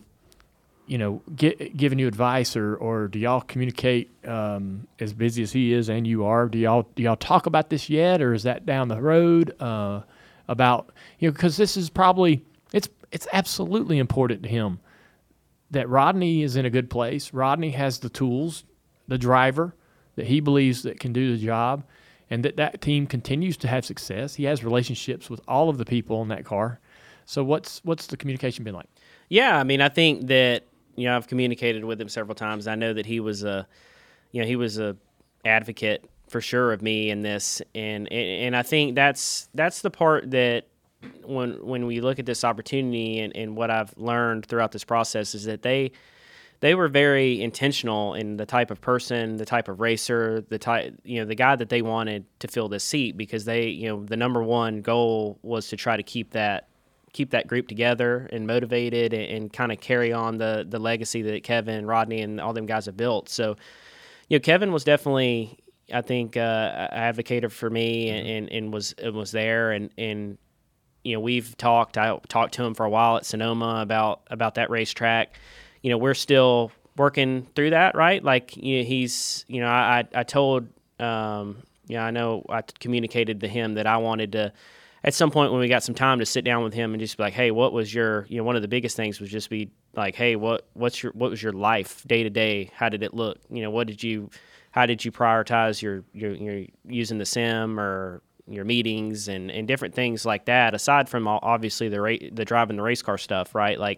giving you advice, or do y'all communicate as busy as he is and you are? Do y'all talk about this yet, or is that down the road? About because this is probably it's absolutely important to him that Rodney is in a good place. Rodney has the tools, the driver that he believes that can do the job, and that team continues to have success. He has relationships with all of the people in that car. So what's the communication been like? Yeah, I mean, I think that I've communicated with him several times. I know that he was a advocate for sure of me in this, and I think that's the part that when we look at this opportunity and what I've learned throughout this process is that they were very intentional in the type of person, the type of racer, the guy that they wanted to fill this seat, because the number one goal was to try to keep that group together and motivated and kind of carry on the legacy that Kevin, Rodney, and all them guys have built. So, Kevin was definitely, I think, advocator for me and was there and we've talked. I talked to him for a while at Sonoma about that racetrack. We're still working through that, right? Like he's, I told, I know I communicated to him that I wanted to, at some point when we got some time, to sit down with him and just be like, hey, what was your, one of the biggest things was just be like, hey, what was your life day to day? How did it look? How did you prioritize your using the sim or your meetings and different things like that, aside from obviously the driving the race car stuff, right? Like,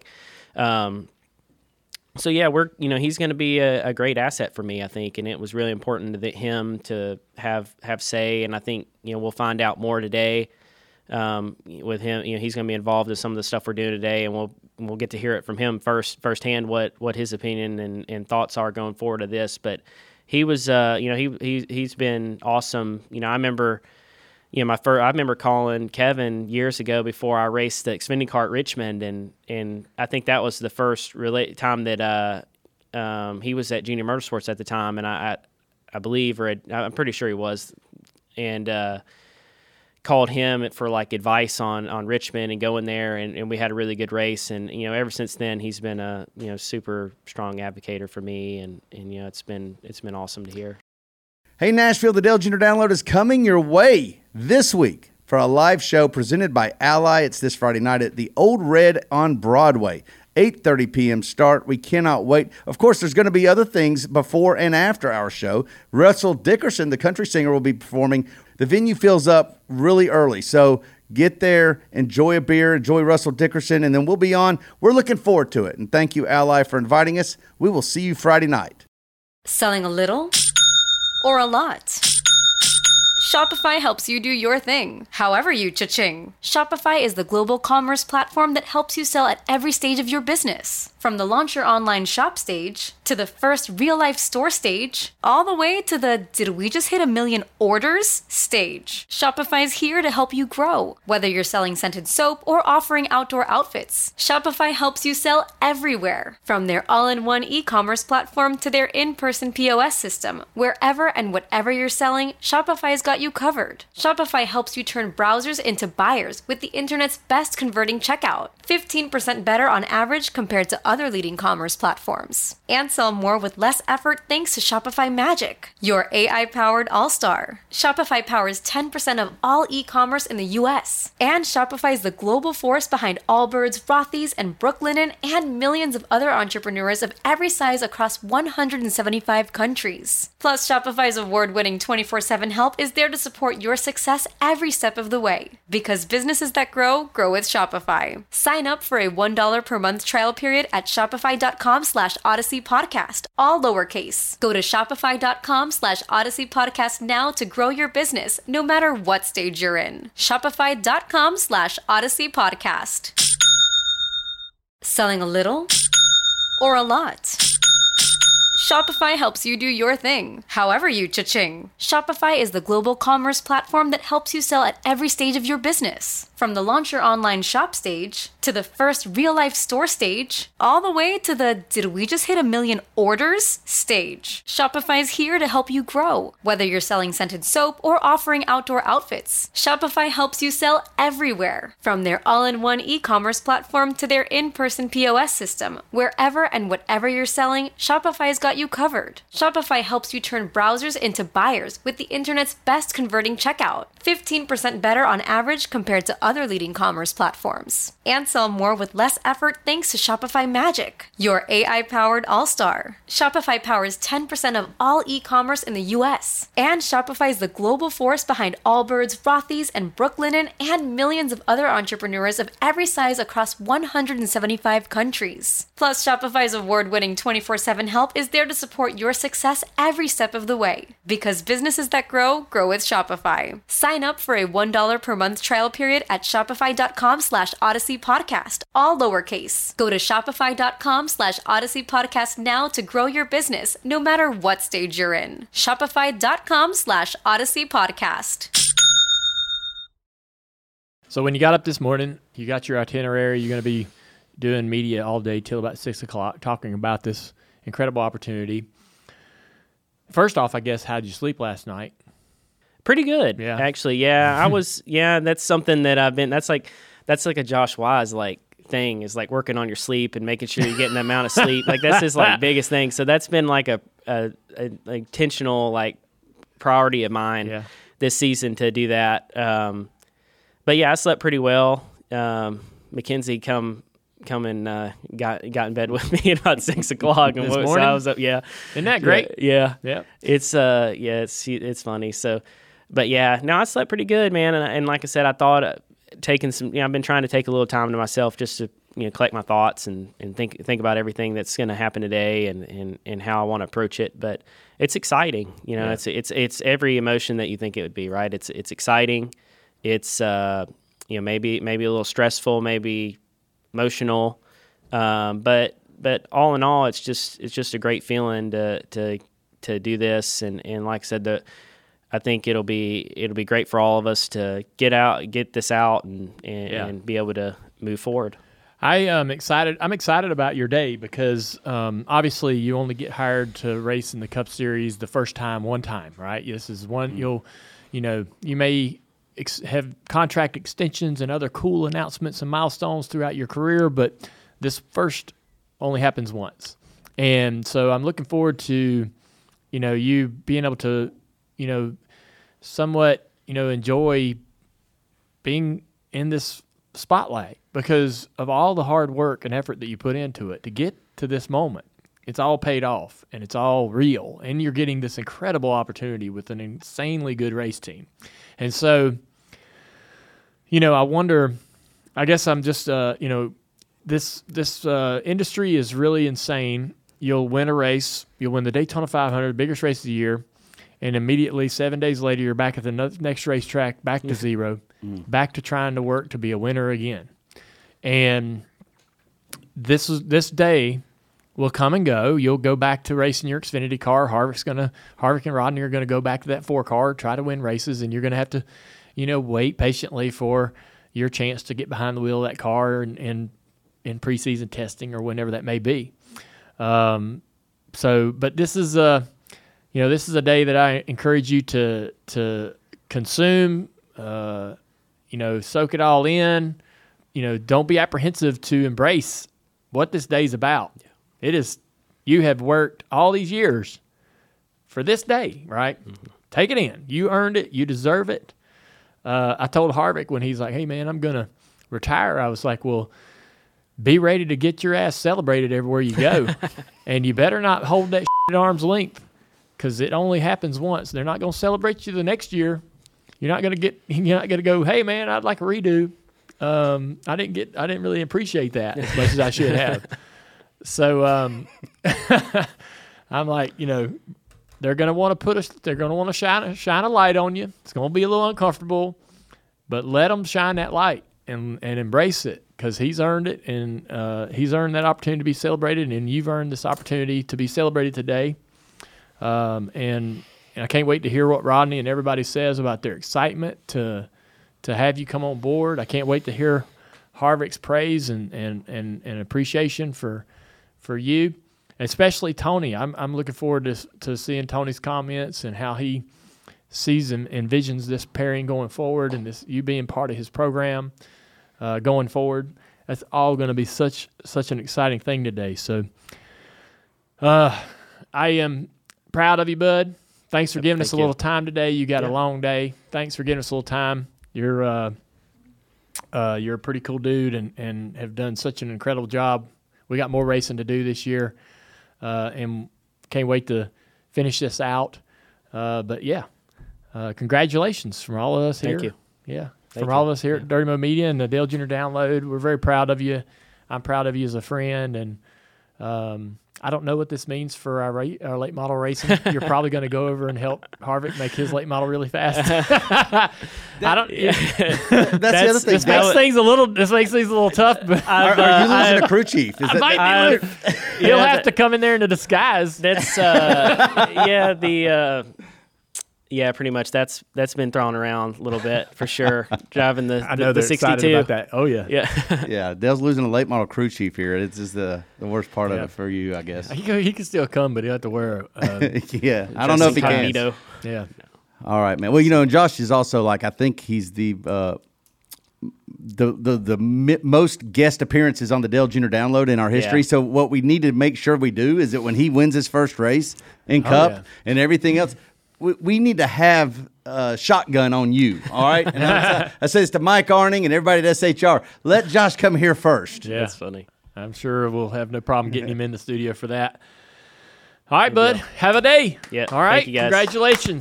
so yeah, he's going to be a great asset for me, I think, and it was really important to him to have say, and I think we'll find out more today with him. He's going to be involved in some of the stuff we're doing today, and we'll get to hear it from him firsthand what his opinion and thoughts are going forward to this. But he was, he's been awesome. I remember. I remember calling Kevin years ago before I raced the Xfinity car at Richmond, and I think that was the first time that he was at Junior Motorsports at the time, and I believe, I'm pretty sure he was, and called him for like advice on Richmond and going there, and we had a really good race. And ever since then, he's been a super strong advocator for me, and it's been awesome to hear. Hey Nashville, the Dale Jr. Download is coming your way this week for a live show presented by Ally. It's this Friday night at the Old Red on Broadway. 8:30 p.m. start. We cannot wait. Of course, there's going to be other things before and after our show. Russell Dickerson, the country singer, will be performing. The venue fills up really early, so get there, enjoy a beer, enjoy Russell Dickerson, and then we'll be on. We're looking forward to it, and thank you, Ally, for inviting us. We will see you Friday night. Selling a little or a lot? Shopify helps you do your thing, however you cha-ching. Shopify is the global commerce platform that helps you sell at every stage of your business. From the launch your online shop stage, to the first real-life store stage, all the way to the did we just hit 1 million orders stage. Shopify's here to help you grow. Whether you're selling scented soap or offering outdoor outfits, Shopify helps you sell everywhere. From their all-in-one e-commerce platform to their in-person POS system, wherever and whatever you're selling, Shopify's got you covered. Shopify helps you turn browsers into buyers with the internet's best converting checkout. 15% better on average compared to other leading commerce platforms. And sell more with less effort thanks to Shopify Magic, your AI-powered all-star. Shopify powers 10% of all e-commerce in the U.S. And Shopify is the global force behind Allbirds, Rothy's, and Brooklinen, and millions of other entrepreneurs of every size across 175 countries. Plus, Shopify's award-winning 24/7 help is there to support your success every step of the way. Because businesses that grow, grow with Shopify. Sign up for a $1 per month trial period at shopify.com/Odyssey Podcast, all lowercase. Go to shopify.com/Odyssey Podcast now to grow your business, no matter what stage you're in. Shopify.com/Odyssey Podcast. Selling a little or a lot? Shopify helps you do your thing, however you cha-ching. Shopify is the global commerce platform that helps you sell at every stage of your business. From the launch your online shop stage, to the first real-life store stage, all the way to the did we just hit 1 million orders stage. Shopify's here to help you grow. Whether you're selling scented soap or offering outdoor outfits, Shopify helps you sell everywhere. From their all-in-one e-commerce platform to their in-person POS system, wherever and whatever you're selling, Shopify's got you covered. Shopify helps you turn browsers into buyers with the internet's best converting checkout. 15% better on average compared to other leading commerce platforms. And sell more with less effort thanks to Shopify Magic, your AI-powered all-star. Shopify powers 10% of all e-commerce in the U.S. And Shopify is the global force behind Allbirds, Rothy's, and Brooklinen, and millions of other entrepreneurs of every size across 175 countries. Plus, Shopify's award-winning 24/7 help is there to support your success every step of the way. Because businesses that grow, grow with Shopify. Sign up for a $1 per month trial period at shopify.com/Odyssey Podcast, all lowercase. Go to shopify.com/Odyssey Podcast now to grow your business, no matter what stage you're in. Shopify.com/Odyssey Podcast. So when you got up this morning, you got your itinerary, you're going to be doing media all day till about 6 o'clock, talking about this incredible opportunity. First off, I guess, how did you sleep last night? Pretty good, Yeah. actually. Yeah, I was. Yeah, that's something that I've been. That's like a Josh Wise thing, is like working on your sleep and making sure you're getting the amount of sleep. Like that's his biggest thing. So that's been like a intentional priority of mine this season to do that. But yeah, I slept pretty well. Mackenzie come and got in bed with me at about 6 o'clock. This So morning? I was up. Yeah, Isn't that great? Yeah. Yep. It's funny. So, but yeah, no, I slept pretty good, man. And like I said, I thought taking some. I've been trying to take a little time to myself just to collect my thoughts and think about everything that's going to happen today and how I want to approach it. But it's exciting. It's every emotion that you think it would be. Right. It's exciting. It's maybe a little stressful, maybe emotional, but all in all, it's just a great feeling to do this, and like I said, I think it'll be great for all of us to get this out and be able to move forward. I am excited. I'm excited about your day because obviously you only get hired to race in the Cup Series the first time, one time, right? This is one you may have contract extensions and other cool announcements and milestones throughout your career, but this first only happens once. And so I'm looking forward to, you being able to, somewhat, enjoy being in this spotlight because of all the hard work and effort that you put into it to get to this moment. It's all paid off and it's all real, and you're getting this incredible opportunity with an insanely good race team. And so, I wonder, I guess I'm just, this industry is really insane. You'll win a race, you'll win the Daytona 500, the biggest race of the year, and immediately 7 days later, you're back at the next racetrack, back to zero, back to trying to work to be a winner again. And this day will come and go. You'll go back to racing your Xfinity car. Harvick and Rodney are going to go back to that 4 car, try to win races, and you're going to have to, wait patiently for your chance to get behind the wheel of that car and in preseason testing or whenever that may be. But this is this is a day that I encourage you to consume, soak it all in. Don't be apprehensive to embrace what this day's about. Yeah. It is, you have worked all these years for this day, right? Mm-hmm. Take it in. You earned it. You deserve it. I told Harvick when he's like, hey, man, I'm going to retire. I was like, well, be ready to get your ass celebrated everywhere you go. And you better not hold that shit at arm's length because it only happens once. They're not going to celebrate you the next year. You're not going to go, hey, man, I'd like a redo. I didn't really appreciate that as much as I should have. So I'm like, they're going to want to shine a light on you. It's going to be a little uncomfortable, but let them shine that light and embrace it because he's earned it, and he's earned that opportunity to be celebrated, and you've earned this opportunity to be celebrated today. And I can't wait to hear what Rodney and everybody says about their excitement to have you come on board. I can't wait to hear Harvick's praise and appreciation for you, especially Tony. I'm looking forward to seeing Tony's comments and how he sees and envisions this pairing going forward, and this you being part of his program going forward. That's all going to be such an exciting thing today. So I am proud of you, bud. Thanks for giving us a little time today. You got a long day. Thanks for giving us a little time. You're a pretty cool dude and have done such an incredible job. We got more racing to do this year, and can't wait to finish this out. But congratulations from all of us here. Thank you. Yeah, from all of us here at Dirty Mo Media and the Dale Jr. Download. We're very proud of you. I'm proud of you as a friend, and I don't know what this means for our late model racing. You're probably going to go over and help Harvick make his late model really fast. I don't. Yeah. That's the other thing. This makes things a little tough. But are you losing a crew chief? He'll have to come in there in a disguise. That's pretty much. That's been thrown around a little bit for sure. Driving the 62. About that. Oh yeah. Yeah. Dale's losing a late model crew chief here. It's just the worst part of it for you, I guess. He can still come, but he'll have to wear. Yeah, I don't know if he can. Yeah. All right, man. Well, Josh is also like, I think he's the most guest appearances on the Dale Jr. Download in our history. So what we need to make sure we do is that when he wins his first race in Cup and everything else, we need to have a shotgun on you, all right? And I say this to Mike Arning and everybody at SHR. Let Josh come here first. Yeah. That's funny. I'm sure we'll have no problem getting him in the studio for that. All right, bud. Have a day. Yeah. All right. Thank you, guys. Congratulations.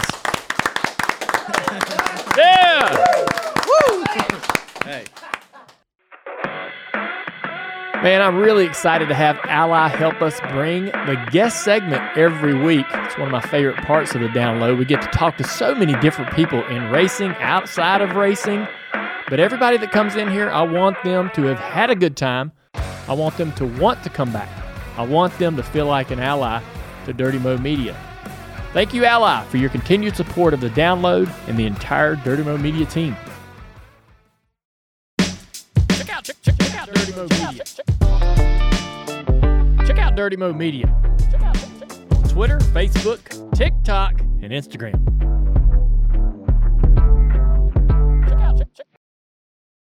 Yeah. Woo. Hey. Man, I'm really excited to have Ally help us bring the guest segment every week. It's one of my favorite parts of the download. We get to talk to so many different people in racing, outside of racing. But everybody that comes in here, I want them to have had a good time. I want them to want to come back. I want them to feel like an ally to Dirty Mo Media. Thank you, Ally, for your continued support of the download and the entire Dirty Mo Media team. Check out Dirty Mo Media. Check out Dirty Mo Media. Twitter, Facebook, TikTok, and Instagram.